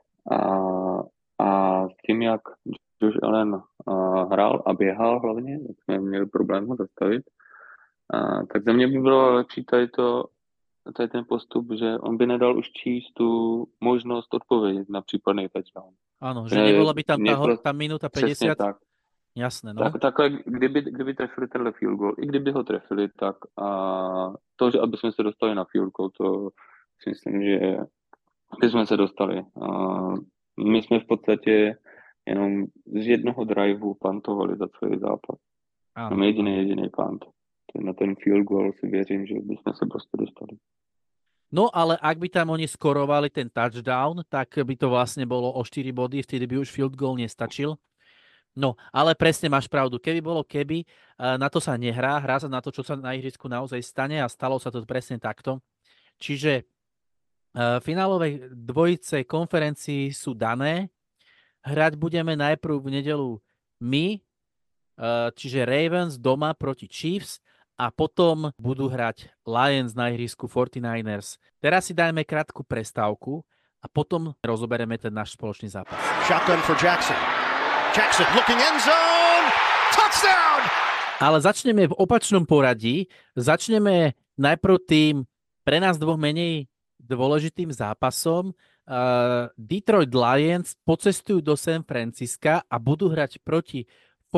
Speaker 3: A s tím, jak Josh Allen hrál a běhal hlavně, tak jsme měli problém ho zastavit, tak za mě by bylo lepší tady ten postup, že on by nedal už číst tu možnost odpovědět na případný touchdown.
Speaker 1: Ano, že nebyla by tam tá minúta 50.
Speaker 3: Přesně tak.
Speaker 1: Jasné, no.
Speaker 3: Takhle, kdyby trefili tenhle field goal, i kdyby ho trefili, tak to, že aby jsme se dostali na field goal, to si myslím, že by jsme se dostali. My jsme v podstatě jenom z jednoho driveu pantovali za celý zápas. Ano, jediný punt. Na ten field goal si věřím, že by jsme se prostě dostali.
Speaker 1: No, ale ak by tam oni skorovali ten touchdown, tak by to vlastne bolo o 4 body, vtedy by už field goal nestačil. No, ale presne máš pravdu. Keby bolo keby, na to sa nehrá, hrá sa na to, čo sa na ihrisku naozaj stane a stalo sa to presne takto. Čiže finálové dvojice konferencií sú dané. Hrať budeme najprv v nedelu my, čiže Ravens doma proti Chiefs a potom budú hrať Lions na ihrisku 49ers. Teraz si dajme krátku prestávku a potom rozoberieme ten náš spoločný zápas.
Speaker 4: Shotgun for Jackson. Jackson looking end zone. Touchdown!
Speaker 1: Ale začneme v opačnom poradí. Začneme najprv tým pre nás dvoch menej dôležitým zápasom. Detroit Lions pocestujú do San Francisca a budú hrať proti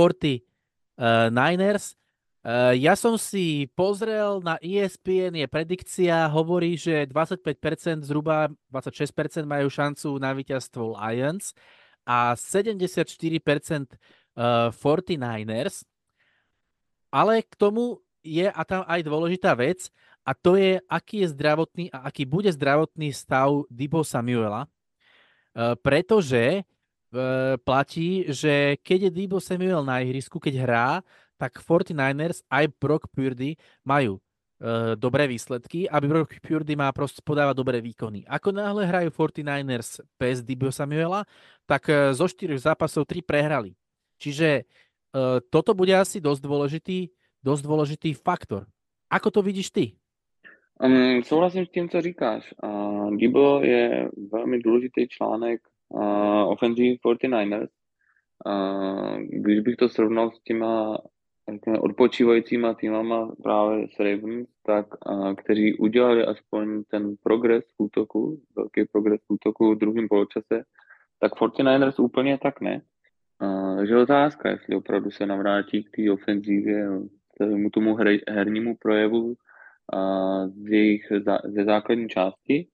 Speaker 1: 49ers. Ja som si pozrel na ESPN, je predikcia, hovorí, že 25%, zhruba 26% majú šancu na víťazstvo Lions a 74% 49ers. Ale k tomu je a tam aj dôležitá vec a to je, aký je zdravotný a aký bude zdravotný stav Deebo Samuela, pretože platí, že keď je Deebo Samuel na ihrisku, keď hrá, tak 49ers aj Brock Purdy majú dobré výsledky a Brock Purdy má proste podávať dobré výkony. Ako náhle hrajú 49ers bez Deebo Samuela, tak zo 4 zápasov 3 prehrali. Čiže toto bude asi dosť dôležitý faktor. Ako to vidíš ty?
Speaker 3: Souhlasím s tím, co říkáš. Debo je velmi důležitý článek ofenzivy 49ers. Když bych to srovnal s těma odpočívajícíma týmama právě s Ravens, tak kteří udělali aspoň ten progres v útoku, velký progres v útoku v druhém poločase, tak 49ers úplně tak ne. Takže otázka, jestli opravdu se navrátí k té ofenzívě, k tomu hernímu projevu ze základní části.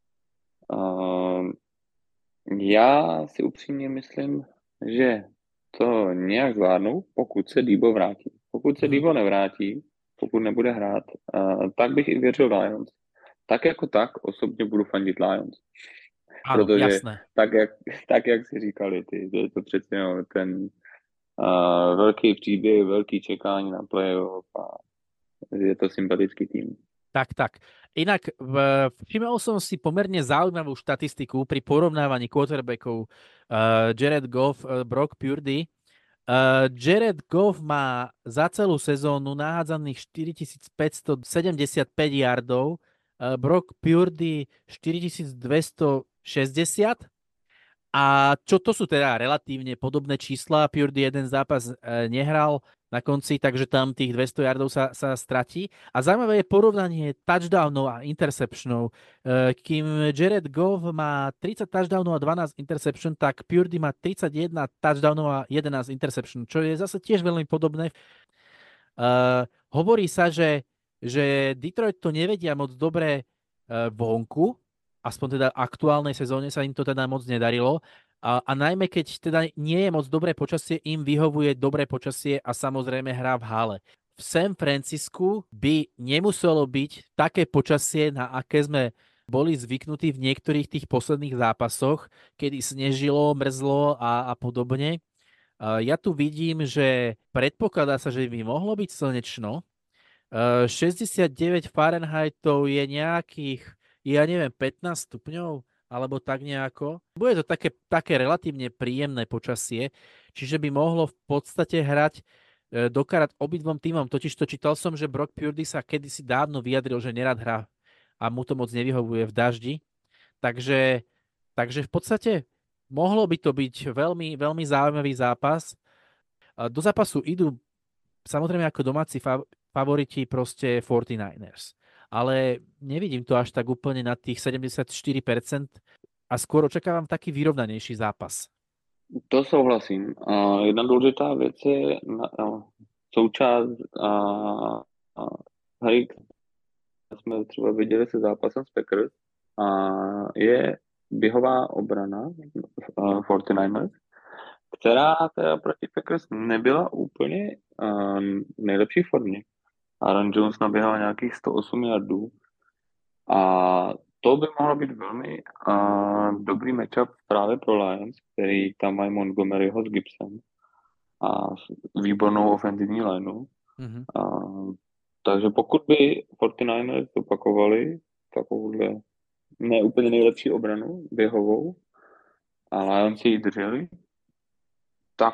Speaker 3: Já si upřímně myslím, že to nějak zvládnou, pokud se Deebo vrátí. Pokud se Deebo nevrátí, pokud nebude hrát, tak bych i věřil Lions. Tak jako tak osobně budu fandit Lions.
Speaker 1: Áno,
Speaker 3: Protože
Speaker 1: jasné.
Speaker 3: tak, jak si říkali ty, že je to přece ten velký příběh, velký čekání na playoff a je to sympatický tým.
Speaker 1: Tak. Inak všimol som si pomerne zaujímavú štatistiku pri porovnávaní quarterbackov Jared Goff, Brock Purdy. Jared Goff má za celú sezónu nahádzaných 4575 yardov, Brock Purdy 4260. A čo to sú teda relatívne podobné čísla. Purdy jeden zápas nehral na konci, takže tam tých 200 yardov sa stratí. A zaujímavé je porovnanie touchdownov a interceptionov. Kým Jared Goff má 30 touchdownov a 12 interception, tak Purdy má 31 touchdownov a 11 interception, čo je zase tiež veľmi podobné. Hovorí sa, že Detroit to nevedia moc dobre vonku, aspoň teda v aktuálnej sezóne sa im to teda moc nedarilo. A najmä keď teda nie je moc dobré počasie, im vyhovuje dobré počasie a samozrejme hrá v hale. V San Francisku by nemuselo byť také počasie, na aké sme boli zvyknutí v niektorých tých posledných zápasoch, kedy snežilo, mrzlo a podobne. Ja tu vidím, že predpokladá sa, že by mohlo byť slnečno. 69 Fahrenheitov je nejakých, ja neviem, 15 stupňov, alebo tak nejako. Bude to také relatívne príjemné počasie, čiže by mohlo v podstate hrať do karát obidvom týmom. Totižto čítal som, že Brock Purdy sa kedysi dávno vyjadril, že nerad hrá a mu to moc nevyhovuje v daždi. Takže v podstate mohlo by to byť veľmi, veľmi zaujímavý zápas. Do zápasu idú samozrejme ako domáci favoriti proste 49ers. Ale nevidím to až tak úplne na tých 74% a skôr očakávam taký vyrovnanejší zápas.
Speaker 3: To souhlasím. Jedna důležitá věc je součást hry, jsme třeba viděli se zápasem s Packers, je běhová obrana 49ers, která teda proti Packers nebyla úplně v nejlepší formě. Aaron Jones naběhal nějakých 108 yardů a to by mohlo být velmi dobrý matchup právě pro Lions, který tam mají Montgomeryho s Gibsem. a výbornou ofenzivní lineu.
Speaker 1: Mhm.
Speaker 3: Takže pokud by 49ers opakovali takovouhle ne úplně nejlepší obranu běhovou, a Lions si ji drželi, tak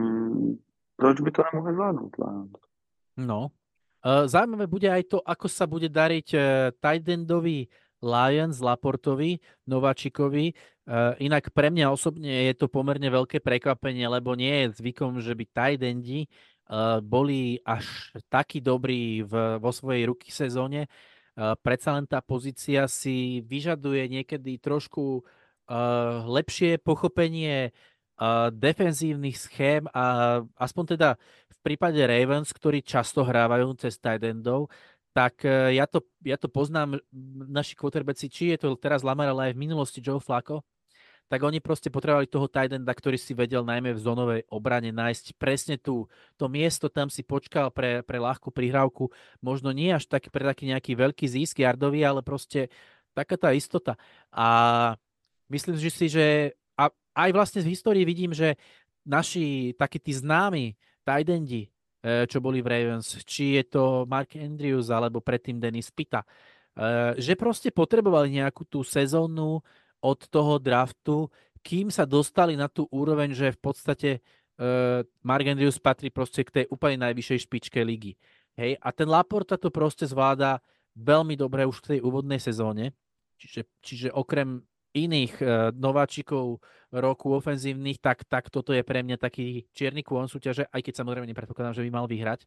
Speaker 3: proč by to nemohli zvládnout Lions?
Speaker 1: No. Zaujímavé bude aj to, ako sa bude dariť tight endovi Lions Laportovi, Nováčikovi. Inak pre mňa osobne je to pomerne veľké prekvapenie, lebo nie je zvykom, že by tight endi boli až takí dobrí vo svojej rookie sezóne. Predsa len tá pozícia si vyžaduje niekedy trošku lepšie pochopenie defenzívnych schém a aspoň teda v prípade Ravens, ktorí často hrávajú cez tight endov, tak ja to poznám, naši quarterbacki, či je to teraz Lamar, ale aj v minulosti Joe Flacco, tak oni proste potrebovali toho tight enda, ktorý si vedel najmä v zónovej obrane nájsť presne to miesto, tam si počkal pre ľahkú prihrávku, možno nie až tak pre taký nejaký veľký zisk yardový, ale proste taká tá istota. A myslím si, že aj vlastne z histórii vidím, že naši takí tí známi tight endi, čo boli v Ravens, či je to Mark Andrews alebo predtým Dennis Pitta, že proste potrebovali nejakú tú sezónu od toho draftu, kým sa dostali na tú úroveň, že v podstate Mark Andrews patrí proste k tej úplne najvyššej špičke ligy. Hej? A ten Laporta to proste zvláda veľmi dobre už v tej úvodnej sezóne. Čiže okrem iných nováčikov roku ofenzívnych, tak toto je pre mňa taký čierny kôň súťaže, aj keď samozrejme nepredpokladám, že by mal vyhrať.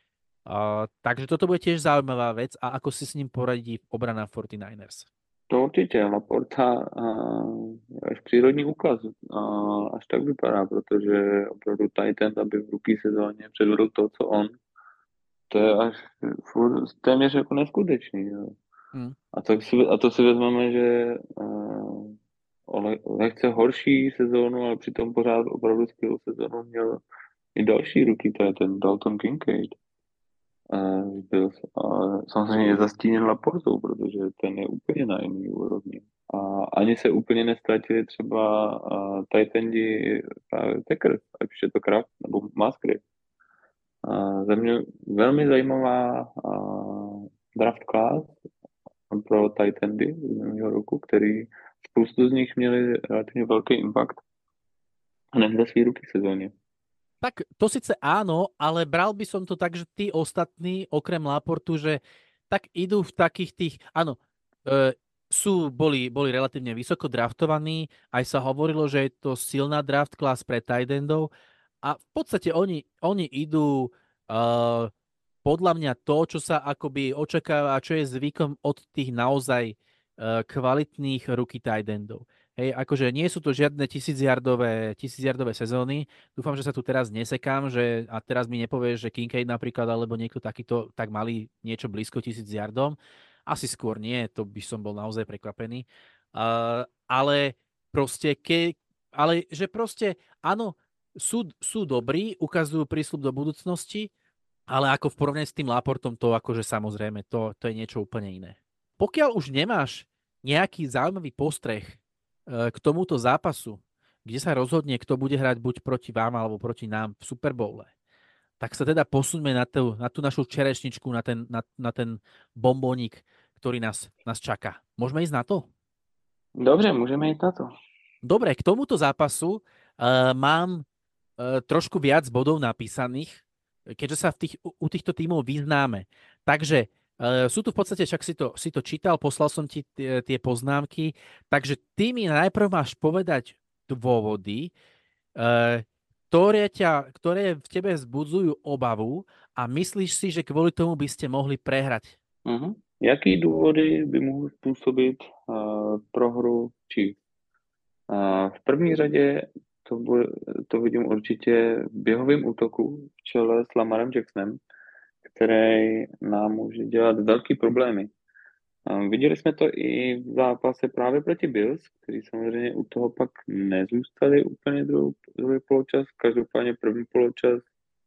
Speaker 1: Takže toto bude tiež zaujímavá vec a ako si s ním poradí obrana 49ers.
Speaker 3: To určitě, Laporta až přírodní úkaz. Až tak vypadá, protože opravdu Titan, aby v rookie sezóně předvedl to, co on, to je až téměř jako neskutečný. Jo. A to si vezmeme, že lehce horší sezónu, ale přitom pořád opravdu skvělou sezónu měl i další rookie, to je ten Dalton Kincaid. Byl samozřejmě zastíněn Laportou, protože ten je úplně na jiný úrovni. A ani se úplně nestratili třeba tight endi Packers, ať už je to Kraft nebo Musgrave. Za mě velmi zajímavá draft class pro tight endy z minulého roku, který spoustu z nich měli relativně velký impact hned ve svý ruky sezóně.
Speaker 1: Tak to síce áno, ale bral by som to tak, že tí ostatní, okrem Laportu, že tak idú v takých tých, áno, boli relatívne vysoko draftovaní, aj sa hovorilo, že je to silná draft class pre tight endov a v podstate oni idú podľa mňa to, čo sa akoby očakáva a čo je zvykom od tých naozaj kvalitných rookie tight endov. Hej, akože nie sú to žiadne tisícjardové sezóny. Dúfam, že sa tu teraz nesekám, a teraz mi nepovieš, že Kincaid napríklad alebo niekto takýto tak mali niečo blízko 1000 yardom. Asi skôr nie, to by som bol naozaj prekvapený. Ale proste, že proste, áno, sú dobrí, ukazujú prísľub do budúcnosti, ale ako v porovnaní s tým Laportom, to akože samozrejme, to je niečo úplne iné. Pokiaľ už nemáš nejaký zaujímavý postreh k tomuto zápasu, kde sa rozhodne, kto bude hrať buď proti vám, alebo proti nám v Super Bowle, tak sa teda posuňme na tú našu čerešničku, na ten bombónik, ktorý nás čaká. Môžeme ísť na to?
Speaker 3: Dobre, môžeme ísť na to.
Speaker 1: Dobre, k tomuto zápasu mám trošku viac bodov napísaných, keďže sa u týchto tímov vyznáme. Takže sú tu v podstate, však si to čítal, poslal som ti tie poznámky, takže ty mi najprv máš povedať dôvody, ktoré v tebe vzbudzujú obavu a myslíš si, že kvôli tomu by ste mohli prehrať.
Speaker 3: Jaký důvody by mohly způsobit prohru Chiefs? V první řadě to vidím určitě v běhovém útoku v čele s Lamarem Jacksonem, který nám může dělat velký problémy. Viděli jsme to i v zápase právě proti Bills, který samozřejmě u toho pak nezůstali úplně druhý poločas, každopádně první poločas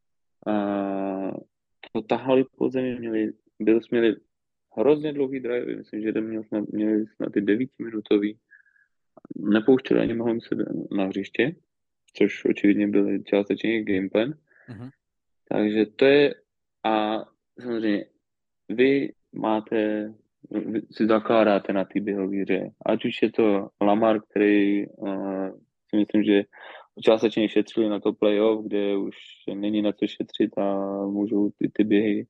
Speaker 3: to tahali po zemi, Bills měli hrozně dlouhý drive, myslím, že jeden měli snad i 9-minutový, nepouštěli ani Mahomese na hřiště. což očividně byl částečně gameplan.
Speaker 1: Uh-huh.
Speaker 3: Takže to je, a samozřejmě vy si zakládáte na té běhové hře. Ať už je to Lamar, který si myslím, že částečně šetřili na to playoff, kde už není na co šetřit a můžou ty běhy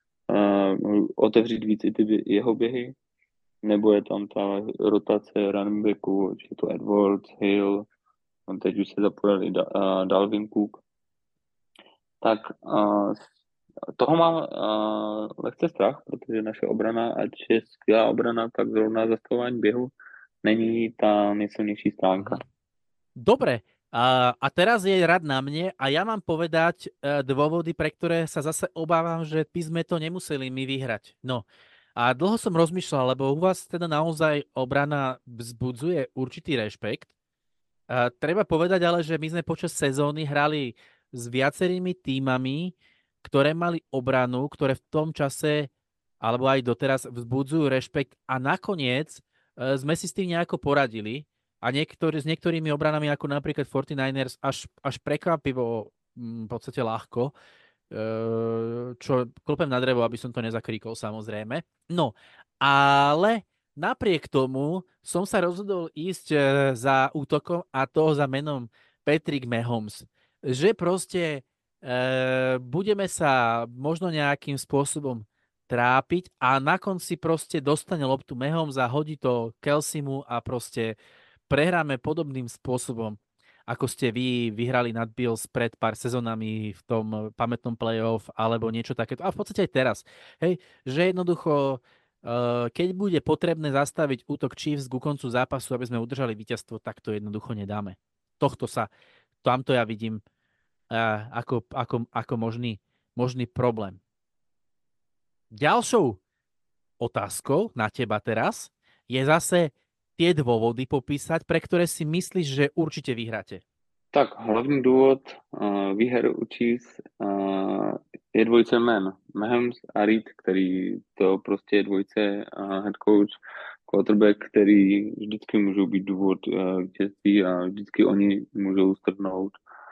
Speaker 3: otevřít víc i jeho běhy, nebo je tam ta rotace running backů, je to Edwards, Hill, teď už se zapojil i Dalvin Cook. Tak toho mám lehce strach, protože naše obrana, ať je skvělá obrana, tak zrovna zastavování běhu není ta nejsilnější stránka.
Speaker 1: Dobre, a teraz je rad na mne a ja mám povedať dôvody, pre ktoré sa zase obávam, že by sme to nemuseli my vyhrať. No, a dlho som rozmýšľal, lebo u vás teda naozaj obrana vzbudzuje určitý rešpekt. Treba povedať ale, že my sme počas sezóny hrali s viacerými tímami, ktoré mali obranu, ktoré v tom čase, alebo aj doteraz vzbudzujú rešpekt a nakoniec sme si s tým nejako poradili a s niektorými obranami, ako napríklad 49ers, až prekvapivo v podstate ľahko, čo klopem na drevo, aby som to nezakríkol samozrejme. No, ale napriek tomu som sa rozhodol ísť za útokom a toho za menom Patrick Mahomes. Že proste budeme sa možno nejakým spôsobom trápiť a na konci proste dostane loptu Mahomes a hodí to Kelseymu a proste prehráme podobným spôsobom, ako ste vy vyhrali nad Bills pred pár sezónami v tom pamätnom playoff alebo niečo takéto. A v podstate aj teraz. Hej, že jednoducho, keď bude potrebné zastaviť útok Chiefs ku koncu zápasu, aby sme udržali víťazstvo, tak to jednoducho nedáme. Tamto ja vidím ako možný problém. Ďalšou otázkou na teba teraz je zase tie dôvody popísať, pre ktoré si myslíš, že určite vyhráte.
Speaker 3: Tak hlavní důvod výher u Chiefs je dvojice jmen. Mahomes a Reed, který to prostě je dvojice head coach, quarterback, který vždycky můžou být důvod vítězství a vždycky oni můžou strhnout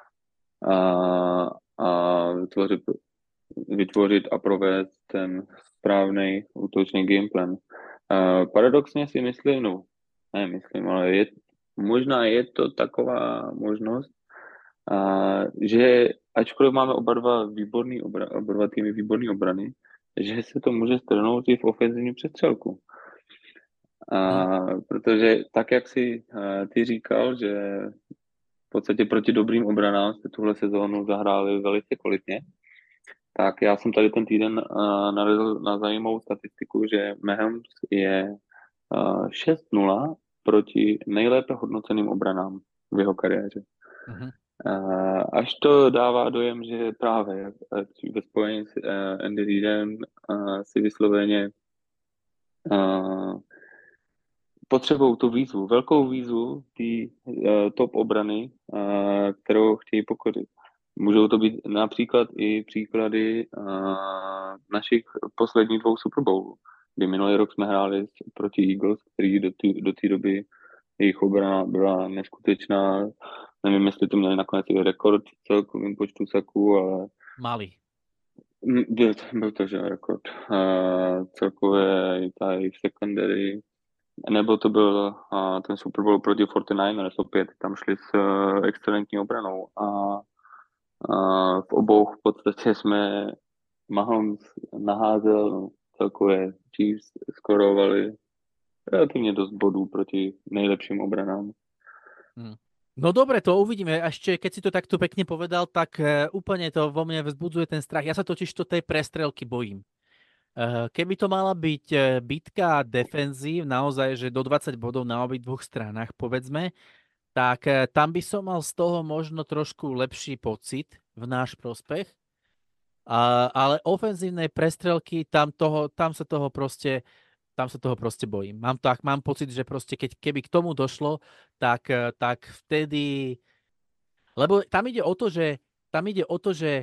Speaker 3: a vytvořit a provést ten správný útočný gameplan. Paradoxně si myslím, ale možná je to taková možnost, že ačkoliv máme oba dva týmy výborný obrany, že se to může strhnout i v ofenzivní přestřelku. Protože tak, jak si ty říkal, že v podstatě proti dobrým obranám jste tuhle sezónu zahráli velice kvalitně, tak já jsem tady ten týden narazil na zajímavou statistiku, že Mahomes je 6-0 proti nejlépe hodnoceným obranám v jeho kariéře. Uh-huh. Až to dává dojem, že právě ve spojení s Andy Reidem si vysloveně potřebují tu výzvu, velkou výzvu té top obrany, kterou chtějí pokořit. Můžou to být například i příklady našich posledních 2 Super Bowlů, kdy minulý rok jsme hráli proti Eagles, který do té doby jejich obrana byla neskutečná. Nevím, jestli to měli nakonec i rekord v celkovým počtu saků, ale...
Speaker 1: Mali.
Speaker 3: Byl to, že rekord. Celkově i v secondary. Nebo to byl ten Super Bowl proti 49ers, opět tam šli s excelentní obranou a v obou v podstatě jsme Mahomes naházel, celkově Chiefs skorovali relativně dost bodů proti nejlepším obranám.
Speaker 1: No dobre, to uvidíme. Ešte keď si to takto pekne povedal, tak úplne to vo mne vzbudzuje ten strach. Ja sa totiž tej prestrelky bojím. Keby to mala byť bitka defenzív, naozaj, že do 20 bodov na obidvoch stranách, povedzme, tak tam by som mal z toho možno trošku lepší pocit v náš prospech. Ale ofenzívne prestrelky, tam sa toho proste bojím. Mám pocit, že proste keby k tomu došlo, tak vtedy... Lebo tam ide o to, že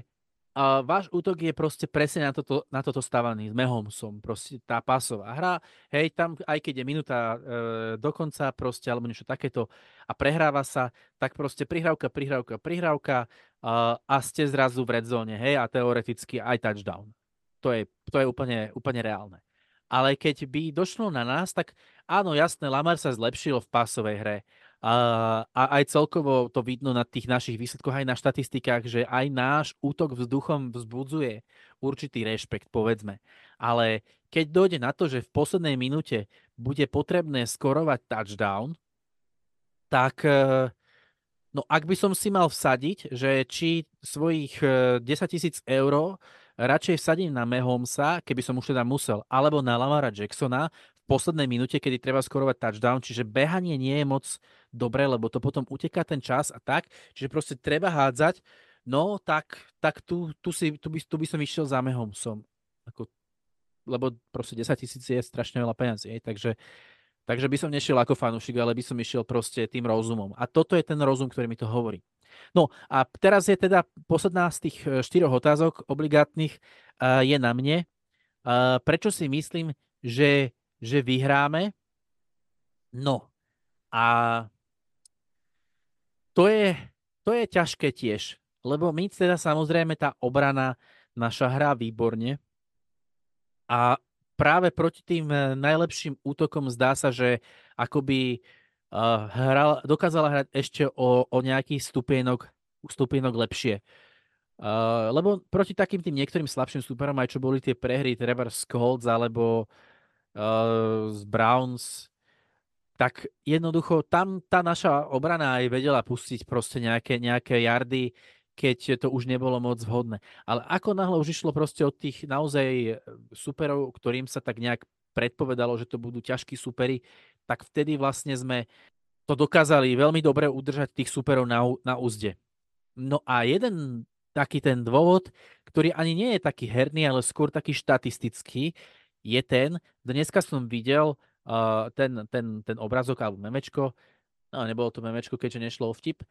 Speaker 1: A váš útok je proste presne na toto stávaný s Mahomesom. Proste tá pasová hra, hej, tam aj keď je minúta dokonca proste, alebo niečo takéto a prehráva sa, tak proste prihrávka a ste zrazu v red zone, hej, a teoreticky aj touchdown. To je úplne reálne. Ale keď by došlo na nás, tak áno, jasné, Lamar sa zlepšil v pasovej hre. A aj celkovo to vidno na tých našich výsledkoch, aj na štatistikách, že aj náš útok vzduchom vzbudzuje určitý rešpekt, povedzme. Ale keď dojde na to, že v poslednej minúte bude potrebné skorovať touchdown, tak no ak by som si mal vsadiť, že či svojich 10 000 eur radšej vsadím na Mahomesa, keby som už teda musel, alebo na Lamara Jacksona v poslednej minúte, kedy treba skorovať touchdown, čiže behanie nie je moc dobré, lebo to potom uteká ten čas a tak, čiže proste treba hádzať, no tak tu by som išiel za Mahomesom. Lebo proste 10 000 je strašne veľa peniazí, takže by som nešiel ako fanúšik, ale by som išiel proste tým rozumom. A toto je ten rozum, ktorý mi to hovorí. No a teraz je teda posledná z tých 4 otázok obligátnych je na mne. Prečo si myslím, že vyhráme? No a to je ťažké tiež, lebo my teda samozrejme tá obrana naša hrá výborne a práve proti tým najlepším útokom zdá sa, že akoby dokázala hrať ešte o nejaký stupienok lepšie. Lebo proti takým tým niektorým slabším superom, aj čo boli tie prehry, treba z Colts alebo z Browns, tak jednoducho tam tá naša obrana aj vedela pustiť proste nejaké jardy, keď to už nebolo moc vhodné. Ale ako náhle už išlo proste od tých naozaj superov, ktorým sa tak nejak predpovedalo, že to budú ťažkí superi, tak vtedy vlastne sme to dokázali veľmi dobre udržať tých superov na úzde. No a jeden taký ten dôvod, ktorý ani nie je taký herný, ale skôr taký štatistický, je ten, dneska som videl ten obrazok alebo memečko, no nebolo to memečko, keďže nešlo o vtip,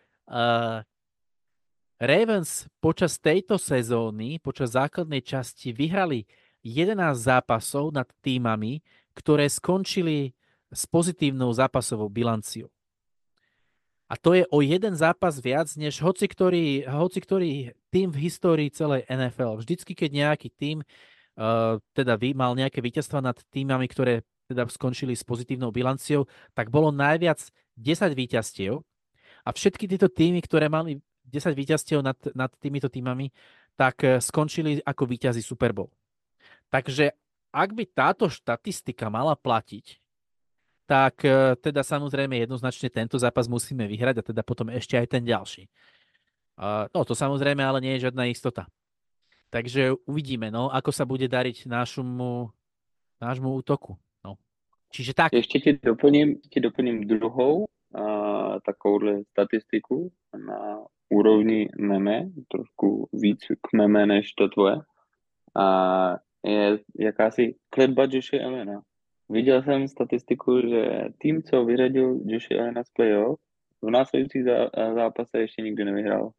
Speaker 1: Ravens počas tejto sezóny, počas základnej časti vyhrali 11 zápasov nad týmami, ktoré skončili s pozitívnou zápasovou bilanciou. A to je o jeden zápas viac, než hoci ktorý tým v histórii celej NFL. Vždycky, keď nejaký tým teda mal nejaké víťazstva nad týmami, ktoré teda skončili s pozitívnou bilanciou, tak bolo najviac 10 víťazstiev. A všetky tieto týmy, ktoré mali 10 víťazstiev nad týmito týmami, tak skončili ako víťazi Super Bowl. Takže ak by táto štatistika mala platiť, tak teda samozrejme jednoznačne tento zápas musíme vyhrať a teda potom ešte aj ten ďalší. No to samozrejme ale nie je žiadna istota. Takže uvidíme, no, ako sa bude dariť nášmu útoku. No. Čiže tak.
Speaker 3: Ještě ti doplním druhou takovouhle statistiku na úrovni meme, trošku víc k meme než to tvoje. A je jakási kletba Joshe Allena. Viděl jsem statistiku, že tým, co vyřadil Joshe Allena z playoff, v následujících zápase ještě nikdy nevyhrál.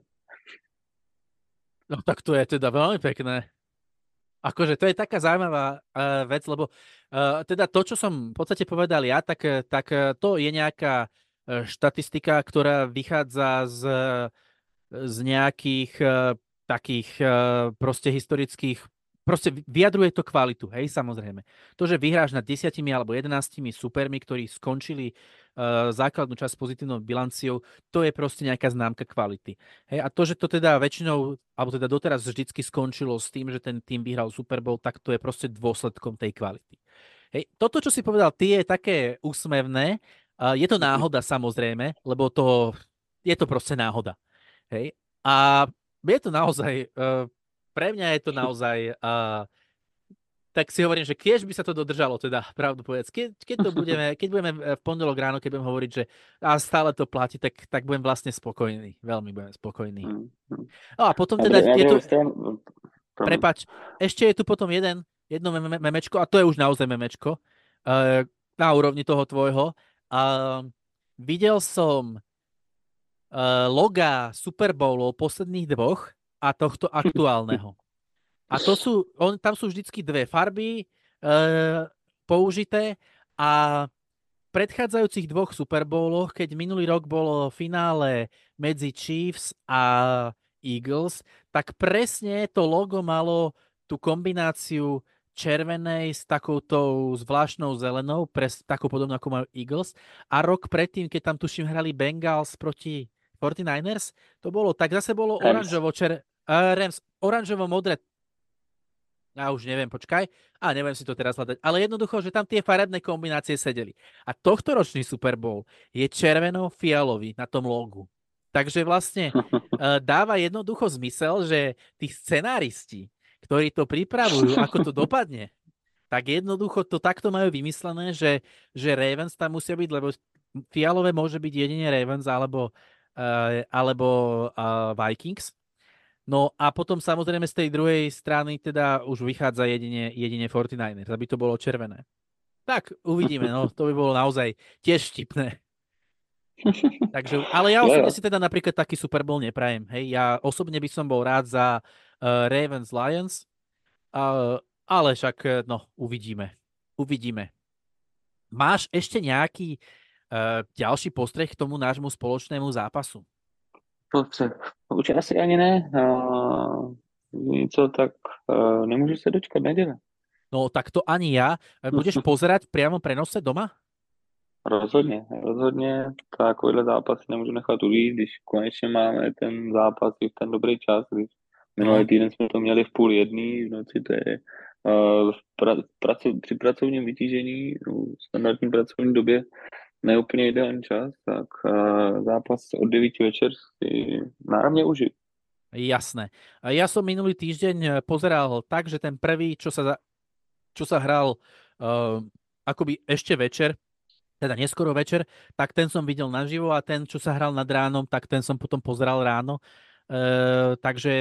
Speaker 1: No tak to je teda veľmi pekné. Akože to je taká zaujímavá vec, lebo teda to, čo som v podstate povedal ja, tak to je nejaká štatistika, ktorá vychádza z nejakých takých proste historických, proste vyjadruje to kvalitu, hej, samozrejme. To, že vyhráš nad 10 alebo 11 supermi, ktorí skončili základnú časť s pozitívnou bilanciou, to je proste nejaká známka kvality. Hej, a to, že to teda väčšinou, alebo teda doteraz vždycky skončilo s tým, že ten tým vyhral Super Bowl, tak to je proste dôsledkom tej kvality. Hej, toto, čo si povedal ty, je také úsmevné. Je to náhoda samozrejme, lebo je to proste náhoda. Hej, a je to naozaj, pre mňa je to naozaj, tak si hovorím, že keď by sa to dodržalo, teda pravdu povedz, keď budeme v pondelok ráno, keď budem hovoriť, že stále to platí, tak budem vlastne spokojný, veľmi budem spokojný. No a potom teda prepáč, ešte je tu potom jedno memečko, a to je už naozaj memečko, na úrovni toho tvojho. Videl som logá Super Bowlov posledných dvoch a tohto aktuálneho. A tam sú vždycky dve farby použité a v predchádzajúcich dvoch Super Bowloch, keď minulý rok bolo finále medzi Chiefs a Eagles, tak presne to logo malo tú kombináciu červenej s takouto zvláštnou zelenou, takou podobnou ako majú Eagles. A rok predtým, keď tam tuším hrali Bengals proti 49ers, to bolo tak, zase bolo Rams, oranžovo-modré. Ja už neviem, počkaj. Neviem si to teraz hľadať. Ale jednoducho, že tam tie farebné kombinácie sedeli. A tohtoročný Super Bowl je červeno-fialový na tom logu. Takže vlastne dáva jednoducho zmysel, že tí scenáristi, ktorí to pripravujú, ako to dopadne, tak jednoducho to takto majú vymyslené, že Ravens tam musia byť, lebo fialové môže byť jedine Ravens alebo Vikings. No a potom samozrejme z tej druhej strany teda už vychádza jedine 49ers, aby to bolo červené. Tak, uvidíme, no to by bolo naozaj tiež štipné. Takže, ale ja osobne si teda napríklad taký Super Bowl neprajem. Hej, ja osobne by som bol rád za Ravens Lions, ale však, no, uvidíme. Máš ešte nejaký ďalší postreh k tomu nášmu spoločnému zápasu?
Speaker 3: Už asi ani ne. Něco, tak nemůžu se dočkat neděle.
Speaker 1: No tak to ani ja. Budeš pozerať priamo prenose doma?
Speaker 3: Rozhodně. Takovýhle zápas nemůžu nechat ujít, když konečně máme ten zápas i v ten dobrý čas. Když minulý týden jsme to měli v 12:30 v noci, to je při pracovním vytížení, v standardní pracovní době neúplně ideální čas, tak zápas od 9 večer si náramne užij.
Speaker 1: Jasné. Ja som minulý týždeň pozeral tak, že ten prvý, čo sa hral akoby ešte večer, teda neskoro večer, tak ten som videl naživo a ten, čo sa hral nad ránom, tak ten som potom pozeral ráno. Takže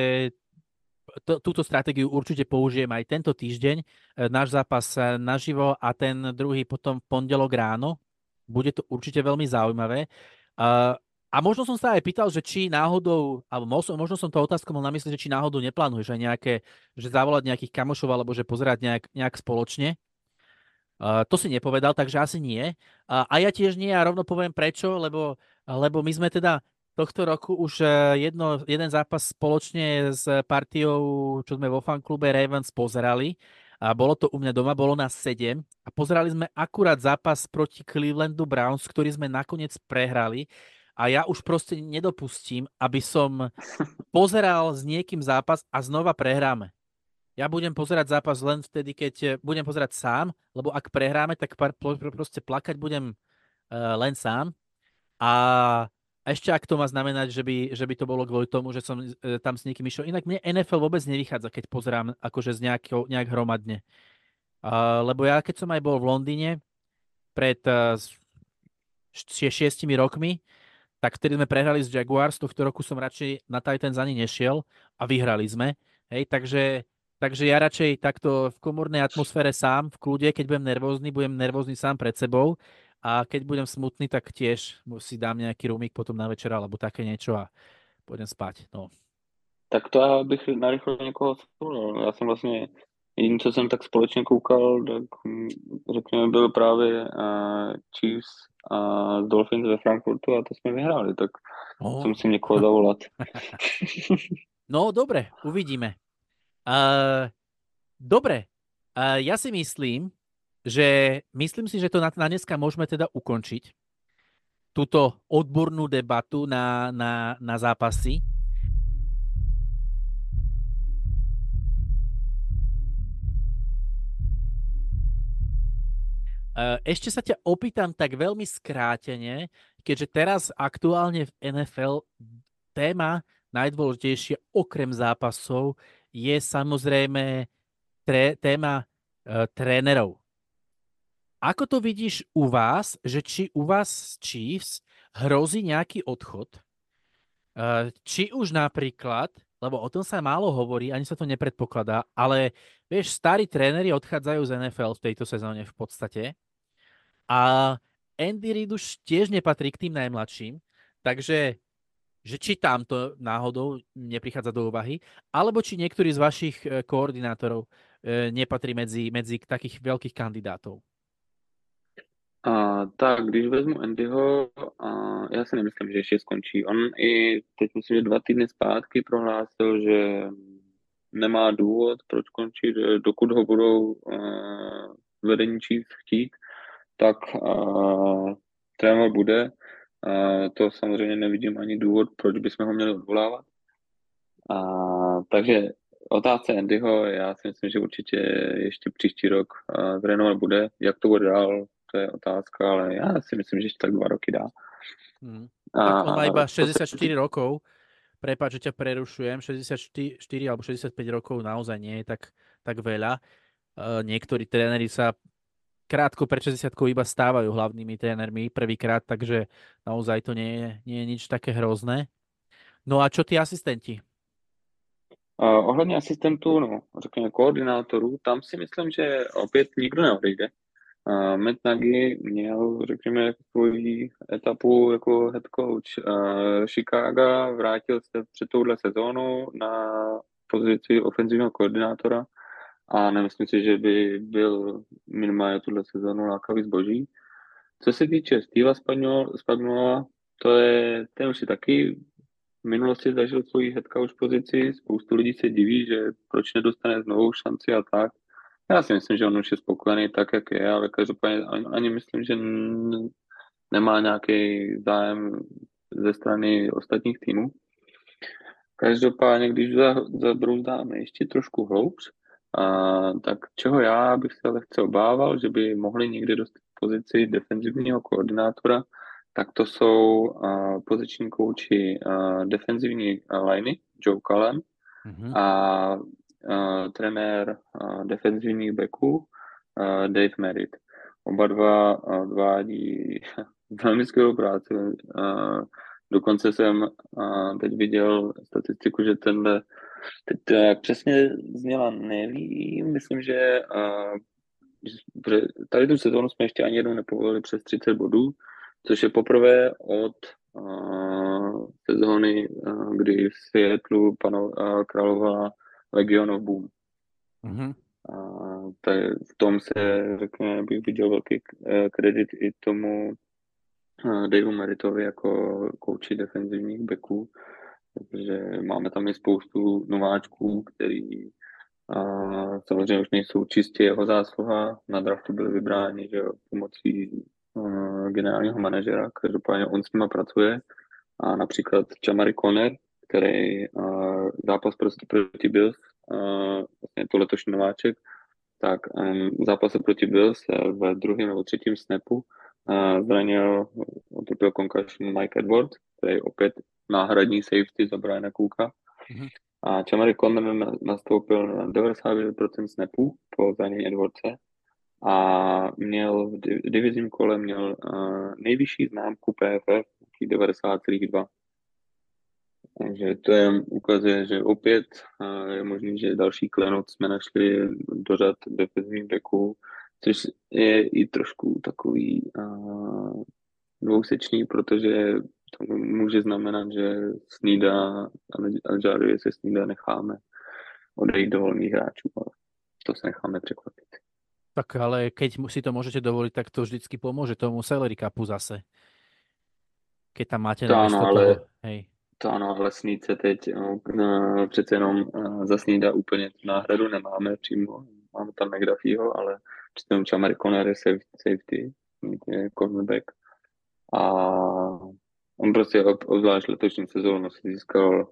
Speaker 1: túto stratégiu určite použijem aj tento týždeň. Náš zápas naživo a ten druhý potom v pondelok ráno. Bude to určite veľmi zaujímavé. A možno som sa aj pýtal, že či náhodou, alebo možno som to otázku mal na mysli, že či náhodou neplánuješ aj nejaké, že zavolať nejakých kamošov, alebo že pozerať nejak spoločne. To si nepovedal, takže asi nie. A ja tiež nie, a rovno poviem prečo, lebo my sme teda tohto roku už jeden zápas spoločne s partiou, čo sme vo fanklube Ravens pozerali. A bolo to u mňa doma, bolo nás 7 a pozerali sme akurát zápas proti Clevelandu Browns, ktorý sme nakoniec prehrali. A ja už proste nedopustím, aby som pozeral s niekým zápas a znova prehráme. Ja budem pozerať zápas len vtedy, keď budem pozerať sám, lebo ak prehráme, tak proste plakať budem len sám. A ešte ak to má znamenať, že by to bolo kvôli tomu, že som tam s niekým išiel. Inak mne NFL vôbec nevychádza, keď pozerám akože nejak hromadne. Lebo ja, keď som aj bol v Londýne pred 6 rokmi, tak vtedy sme prehrali s Jaguars, tohto roku som radšej na Titans ani nešiel a vyhrali sme. Hej, takže ja radšej takto v komornej atmosfére sám, v kľude, keď budem nervózny sám pred sebou. A keď budem smutný, tak tiež si dám nejaký rumík potom na večer alebo také niečo a pôjdem spať. No.
Speaker 3: Tak to já bych narychlo někoho vzpomněl. Já jsem vlastně jediný, co jsem tak společně koukal, tak řekněme, byl právě Chiefs a Dolphins ve Frankfurtu a to jsme vyhráli, tak si musím někoho zavolat.
Speaker 1: No, dobre, uvidíme. Dobre, ja si myslím si, že to na dneska môžeme teda ukončiť. Túto odbornú debatu na zápasy. Ešte sa ťa opýtam tak veľmi skrátene, keďže teraz aktuálne v NFL téma najdôležitejšia okrem zápasov je samozrejme téma trénerov. Ako to vidíš u vás, že či u vás Chiefs hrozí nejaký odchod? Či už napríklad, lebo o tom sa málo hovorí, ani sa to nepredpokladá, ale vieš, starí tréneri odchádzajú z NFL v tejto sezóne v podstate. A Andy Reid už tiež nepatrí k tým najmladším, takže že či tamto náhodou neprichádza do úvahy, alebo či niektorý z vašich koordinátorov nepatří medzi takých veľkých kandidátov.
Speaker 3: Tak, když vezmu Andyho, já si nemyslím, že ještě skončí. On i teď myslím, že 2 týdny zpátky prohlásil, že nemá důvod, proč končit, dokud ho budou vedení Chiefs chtít, tak trénovat bude. To samozřejmě nevidím ani důvod, proč bychom ho měli odvolávat. Takže otázce Andyho, já si myslím, že určitě ještě příští rok trénovat bude. Jak to bude dál, to je otázka, ale já si myslím, že ještě tak 2 roky dá.
Speaker 1: Tak on má iba 64 rokov. Prepáč, že ťa prerušujem. 64 alebo 65 rokov naozaj nie je tak veľa. Niektorí tréneri sa krátko pred 60-kou iba stávajú hlavnými trénermi prvýkrát, takže naozaj to nie je nič také hrozné. No a čo tí asistenti?
Speaker 3: Ohledně asistentů, no, řekněme koordinátorů, tam si myslím, že opět nikdo neodejde. Matt Nagy měl, řekněme, svoji etapu jako head coach Chicago, vrátil se před touhle sezónou na pozici ofenzivního koordinátora a nemyslím si, že by byl minimálně tuhle sezónu lákavý zboží. Co se týče Steva Spagnuola, ten už je taky v minulosti zažil svoji head coach pozici, spoustu lidí se diví, že proč nedostane znovu šanci a tak. Já si myslím, že on už je spokojený tak, jak je, ale každopádně ani myslím, že nemá nějaký zájem ze strany ostatních týmů. Každopádně, když zabrouzdáme ještě trošku hloubš, tak čeho já bych se lehce obával, že by mohli někdy dostat pozici defenzivního koordinátora, tak to jsou poziční kouči defenzivní liney, Joe Cullen, a trenér defenzivních backů Dave Merritt. Oba dva odvádí velmi skvělou práci. Dokonce jsem teď viděl statistiku, že teď jak přesně zněla, nevím, myslím, že tady tu sezónu jsme ještě ani jednou nepovolili přes 30 bodů, což je poprvé od sezóny, kdy v Seattlu královala Legion of Boom. V tom se, řekněme, bych viděl velký kredit i tomu Daveu Merrittovi jako kouči defenzivních backů, protože máme tam i spoustu nováčků, který samozřejmě už nejsou čistě jeho zásluha, na draftu byli vybráni, že pomocí generálního manažera, každopádně on s nima pracuje a například Chamari Conner, který zápas prostě proti Bills, vlastně to letošní nováček, tak zápase proti Bills ve 2. nebo 3. snapu utrpěl concussion Mike Edwards, který opět náhradní safety za Briana Cooka. A Chamari Conner nastoupil na 99% snapů po zranění Edwardse a měl v divizním kole nejvyšší známku PFF 90,2. Takže to ukazuje, že opět je možný, že další klenot jsme našli do řad defenzivních backů, což je i trošku takový dvousečný, protože to může znamenat, že Sneada a Jarry se Sneada necháme odejít do volných hráčů, ale to se necháme překvapit.
Speaker 1: Tak ale keď si to môžete dovoliť, tak to vždycky pomôže tomu salary capu zase. Keď tam máte namiesto toho. Hej.
Speaker 3: To ano, ale Snead se teď přece jenom za Sneada úplně náhradu nemáme přímo. Máme tam McDuffieho, ale přitom Chamari Conner je safety, je cornerback. A on prostě obzvlášť letošní sezónu si získal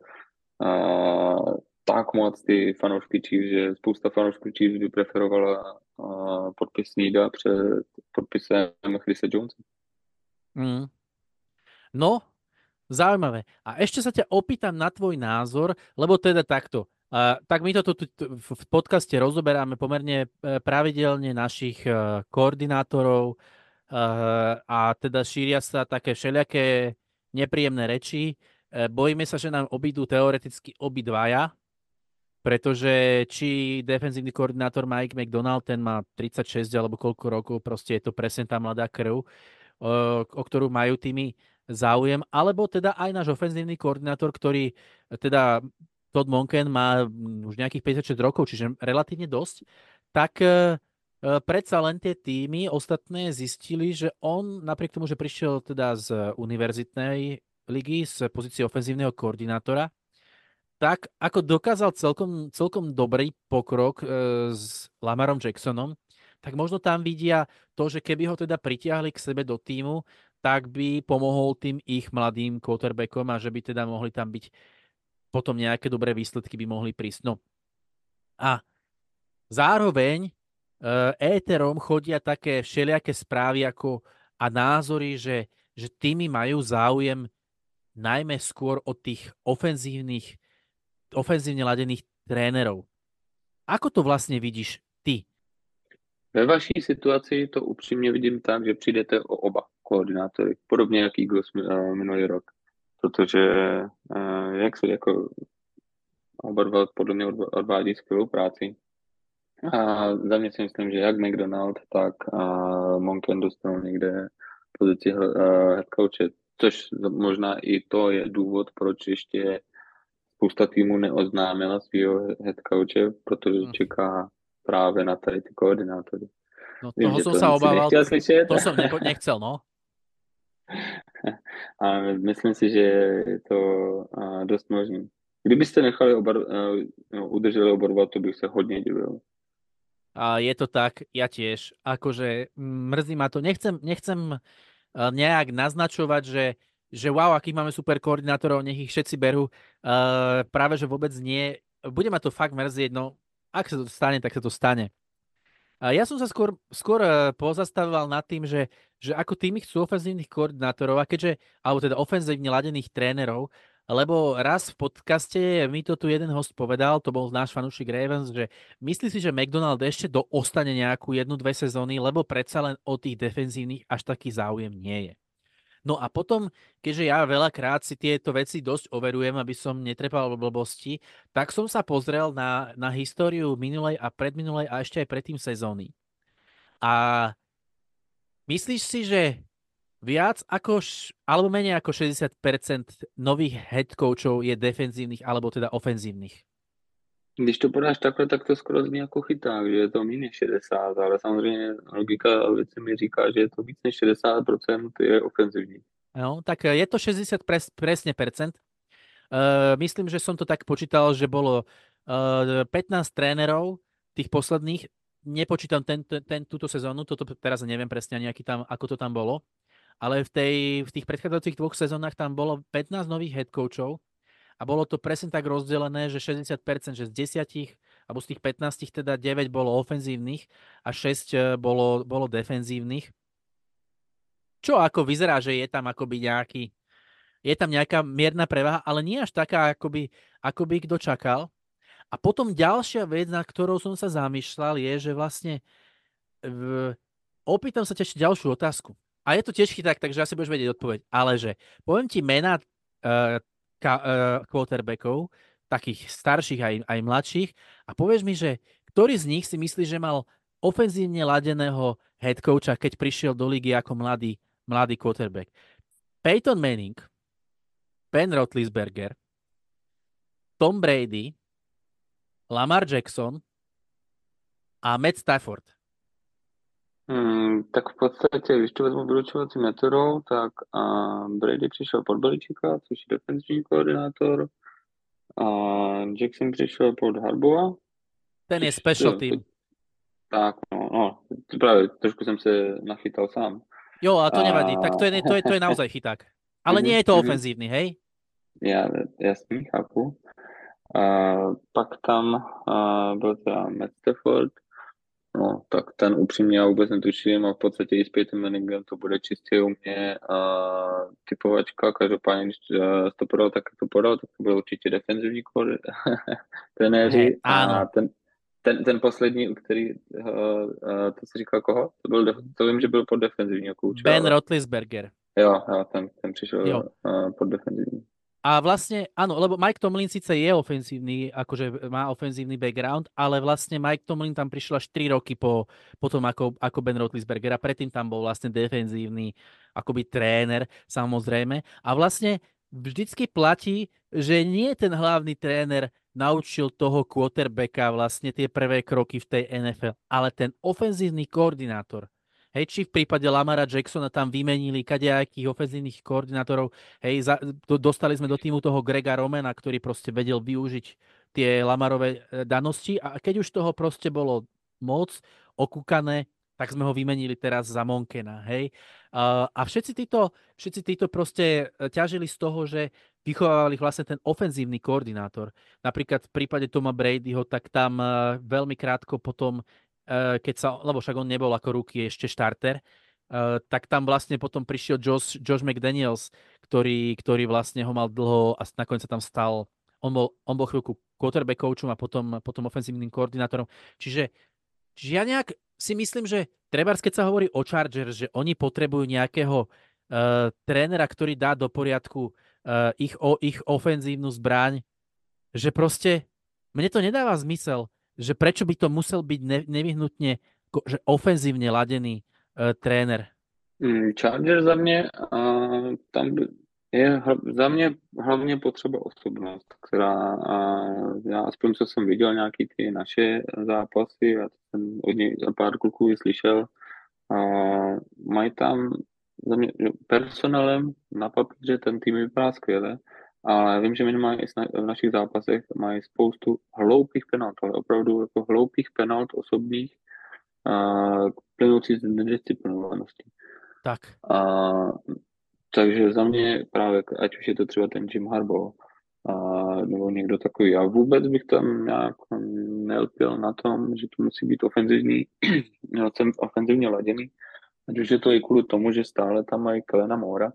Speaker 3: tak moc ty fanoušky Chiefs, že spousta fanoušků Chiefs by preferovala podpis Sneada před podpisem Chrisa Jonesa.
Speaker 1: No, zaujímavé. A ešte sa ťa opýtam na tvoj názor, lebo teda takto. Tak my to tu v podcaste rozoberáme pomerne pravidelne našich koordinátorov a teda šíria sa také všelijaké nepríjemné reči. Bojíme sa, že nám obídu teoreticky obidvaja, pretože či defenzívny koordinátor Mike McDonald, ten má 36 alebo koľko rokov, proste je to presne tá mladá krv, o ktorú majú týmy záujem, alebo teda aj náš ofenzívny koordinátor, ktorý teda Todd Monken má už nejakých 56 rokov, čiže relatívne dosť, tak predsa len tie týmy ostatné zistili, že on napriek tomu, že prišiel teda z univerzitnej ligy, z pozície ofenzívneho koordinátora, tak ako dokázal celkom dobrý pokrok s Lamarom Jacksonom, tak možno tam vidia to, že keby ho teda pritiahli k sebe do týmu, tak by pomohol tým ich mladým quarterbackom a že by teda mohli tam byť potom nejaké dobré výsledky by mohli prísť. No a zároveň éterom chodia také všelijaké správy a názory, že týmy majú záujem najmä skôr od tých ofenzívne ladených trénerov. Ako to vlastne vidíš ty?
Speaker 3: Ve vaší situaci to upřímně vidím tak, že přijdete o oba koordinátory, podobně jak Eagles minulý rok. Protože jak se jako oba dva podle mě odvádí skvělou práci. A za mě si myslím, že jak McDonald, tak Monken dostanou někde pozici head coache, což možná i to je důvod, proč ještě spousta týmů neoznámila svého head coache, protože čeká právě na tady ty koordinátory.
Speaker 1: No
Speaker 3: Vím,
Speaker 1: toho
Speaker 3: že
Speaker 1: som
Speaker 3: to
Speaker 1: sa
Speaker 3: si
Speaker 1: obával,
Speaker 3: nechtěl slyšet.
Speaker 1: to som nechcel, no.
Speaker 3: A myslím si, že je to dost možný. Kdybyste nechali udrželi oba dva, to bych se hodně divil.
Speaker 1: A je to tak, ja tiež. Akože mrzí ma to. Nechcem nejak naznačovať, že wow, akých máme super koordinátorov, nech ich všetci berú. Práve, že vôbec nie. Bude ma to fakt mrzieť, no ak sa to stane, tak sa to stane. Ja som sa skôr pozastavoval nad tým, že ako týmy chcú ofenzívnych koordinátorov, alebo teda ofenzívne ladených trénerov, lebo raz v podcaste mi to tu jeden host povedal, to bol náš fanúšik Ravens, že myslí si, že McDonald ešte ostane nejakú 1-2 sezóny, lebo predsa len o tých defenzívnych až taký záujem nie je. No a potom, keďže ja veľakrát si tieto veci dosť overujem, aby som netrepal blbosti, tak som sa pozrel na históriu minulej a predminulej a ešte aj predtým sezóny. A myslíš si, že viac ako, alebo menej ako 60% nových head coachov je defenzívnych alebo teda ofenzívnych?
Speaker 3: Když to podáš takhle, tak to skoro zní jako chyták, že je to méně 60, ale samozřejmě logika věci mi říká, že je to víc než 60% je ofenzivní.
Speaker 1: No, tak je to 60 presne percent. Myslím, že som to tak počítal, že bolo 15 trénerov tých posledných, nepočítam túto sezónu, toto teraz neviem presne ani ako to tam bolo, ale v tých predchádzajúcich 2 sezónach tam bolo 15 nových head coachov a bolo to presne tak rozdelené, že 60%, že z 10, alebo z tých 15 teda 9 bolo ofenzívnych a 6 bolo defenzívnych. Čo ako vyzerá, že je tam akoby je tam nejaká mierna prevaha, ale nie až taká, ako by kto čakal. A potom ďalšia vec, nad ktorou som sa zamýšľal, je, že vlastne opýtam sa ťa ešte ďalšiu otázku. A je to tiež chyták, takže asi budeš vedieť odpoveď. Ale že poviem ti mená quarterbackov, takých starších aj mladších, a povieš mi, že ktorý z nich si myslíš, že mal ofenzívne ladeného head coacha, keď prišiel do ligy ako mladý quarterback. Peyton Manning, Ben Roethlisberger, Tom Brady, Lamar Jackson a Matt Stafford.
Speaker 3: Tak v podstatě, když to vezmu vylučovací metodou, tak Brady přišel pod Beličika, což je defenzivní koordinátor, a Jackson přišel pod Harbova.
Speaker 1: Ten je special team.
Speaker 3: Tak, no, právě trošku jsem se nachytal sám.
Speaker 1: Jo, a to nevadí, tak to je naozaj chyták. Ale nie je to ofenzívny, hej?
Speaker 3: Ja, jasný, chápu. Pak tam byl teda Matt Stafford, no, tak ten upřímně já vůbec netuším a v podstatě i s Peyton Manningem to bude čistě u mě typovačka, každopádně když to podal, tak to podal, tak to byl určitě defenzivní trenéři a ten poslední, který, to si říkal koho? To vím, že byl pod defenzivního kouče.
Speaker 1: Ben Roethlisberger.
Speaker 3: Jo, ten přišel pod defenzivní.
Speaker 1: A vlastne, áno, lebo Mike Tomlin síce je ofenzívny, akože má ofenzívny background, ale vlastne Mike Tomlin tam prišiel až 3 roky po tom, ako Ben Roethlisberger a predtým tam bol vlastne defenzívny akoby tréner, samozrejme. A vlastne vždycky platí, že nie ten hlavný tréner naučil toho quarterbacka vlastne tie prvé kroky v tej NFL, ale ten ofenzívny koordinátor. Hej, či v prípade Lamara Jacksona tam vymenili kadejakých ofenzívnych koordinátorov. Hej, dostali sme do týmu toho Grega Romana, ktorý proste vedel využiť tie Lamarové danosti a keď už toho proste bolo moc okúkané, tak sme ho vymenili teraz za Monkena, hej. A všetci títo proste ťažili z toho, že vychovávali vlastne ten ofenzívny koordinátor. Napríklad v prípade Toma Bradyho, tak tam veľmi krátko potom lebo však on nebol ako rookie ešte štarter, tak tam vlastne potom prišiel Josh McDaniels, ktorý vlastne ho mal dlho a nakoniec sa tam stal, on bol chvíľku quarterback coachom a potom ofenzívnym koordinátorom. Čiže ja nejak si myslím, že trebárs, keď sa hovorí o Chargers, že oni potrebujú nejakého trénera, ktorý dá do poriadku ich ofenzívnu zbraň, že proste mne to nedáva zmysel, že prečo by to musel byť nevyhnutne že ofenzívne ladený tréner.
Speaker 3: Charger za mě, tam je za mě hlavně potřeba osobnost, která, já aspoň co jsem viděl nějaký ty naše zápasy, já jsem od něj pár kluků slyšel, mají tam za mě personálem na papíře ten tým vypadá skvěle, ale vím, že minimálně i v našich zápasech mají spoustu hloupých penalt, ale opravdu jako hloupých penalt osobních, plynoucí z nedisciplinovanosti.
Speaker 1: Tak.
Speaker 3: Takže za mě právě, ať už je to třeba ten Jim Harbaugh, nebo někdo takový. Já vůbec bych tam nějak nelpil na tom, že to musí být ofenzivně laděný. Ať už je to i kvůli tomu, že stále tam mají Kelena Moora,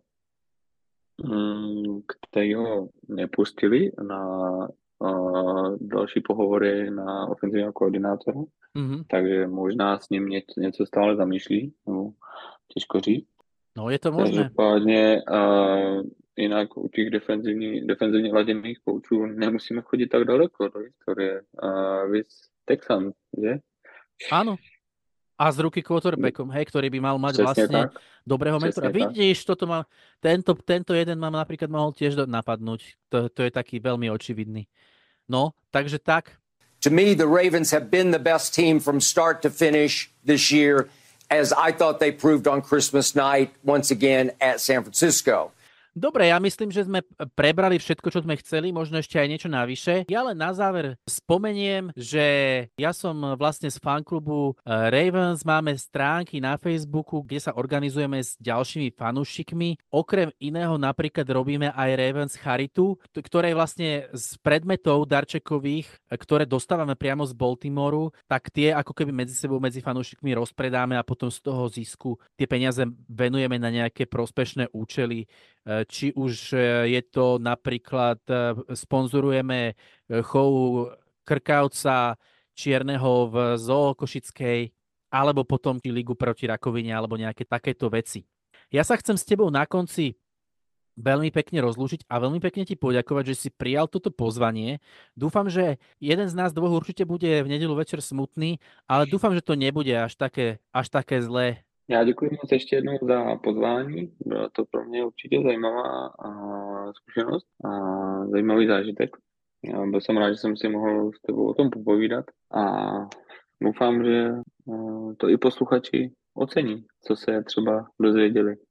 Speaker 3: který ho nepustili na další pohovory na ofenzivního koordinátora. Mm-hmm. Takže možná s ním něco stále zamýšlí, no, těžko říct.
Speaker 1: No, je to možné.
Speaker 3: Každopádně jinak u těch defenzivně laděných koučů nemusíme chodit tak daleko do historie. Vys Texans, že?
Speaker 1: Áno. A s rookie quarterbackom, hej, ktorý by mal mať vlastne dobrého mentora. Vidíš, tento jeden mám napríklad mohol tiež napadnúť. To je taký veľmi očividný. No, takže tak.
Speaker 5: To me, the Ravens have been the best team from start to finish this year, as I thought they proved on Christmas night once again at San Francisco.
Speaker 1: Dobre, ja myslím, že sme prebrali všetko, čo sme chceli, možno ešte aj niečo navyše. Ja len na záver spomeniem, že ja som vlastne z fanklubu Ravens, máme stránky na Facebooku, kde sa organizujeme s ďalšími fanúšikmi. Okrem iného napríklad robíme aj Ravens Charitu, ktoré vlastne z predmetov darčekových, ktoré dostávame priamo z Baltimoru, tak tie ako keby medzi sebou, medzi fanúšikmi rozpredáme a potom z toho zisku tie peniaze venujeme na nejaké prospešné účely. Či už je to napríklad, sponzorujeme chov krkavca čierneho v Zoo Košickej, alebo potom Ligu proti rakovine, alebo nejaké takéto veci. Ja sa chcem s tebou na konci veľmi pekne rozlúčiť a veľmi pekne ti poďakovať, že si prijal toto pozvanie. Dúfam, že jeden z nás dvoch určite bude v nedeľu večer smutný, ale dúfam, že to nebude až také zlé.
Speaker 3: Já děkuji moc ještě jednou za pozvání. Byla to pro mě určitě zajímavá zkušenost a zajímavý zážitek. Byl jsem rád, že jsem si mohl s tebou o tom popovídat a doufám, že to i posluchači ocení, co se třeba dozvěděli.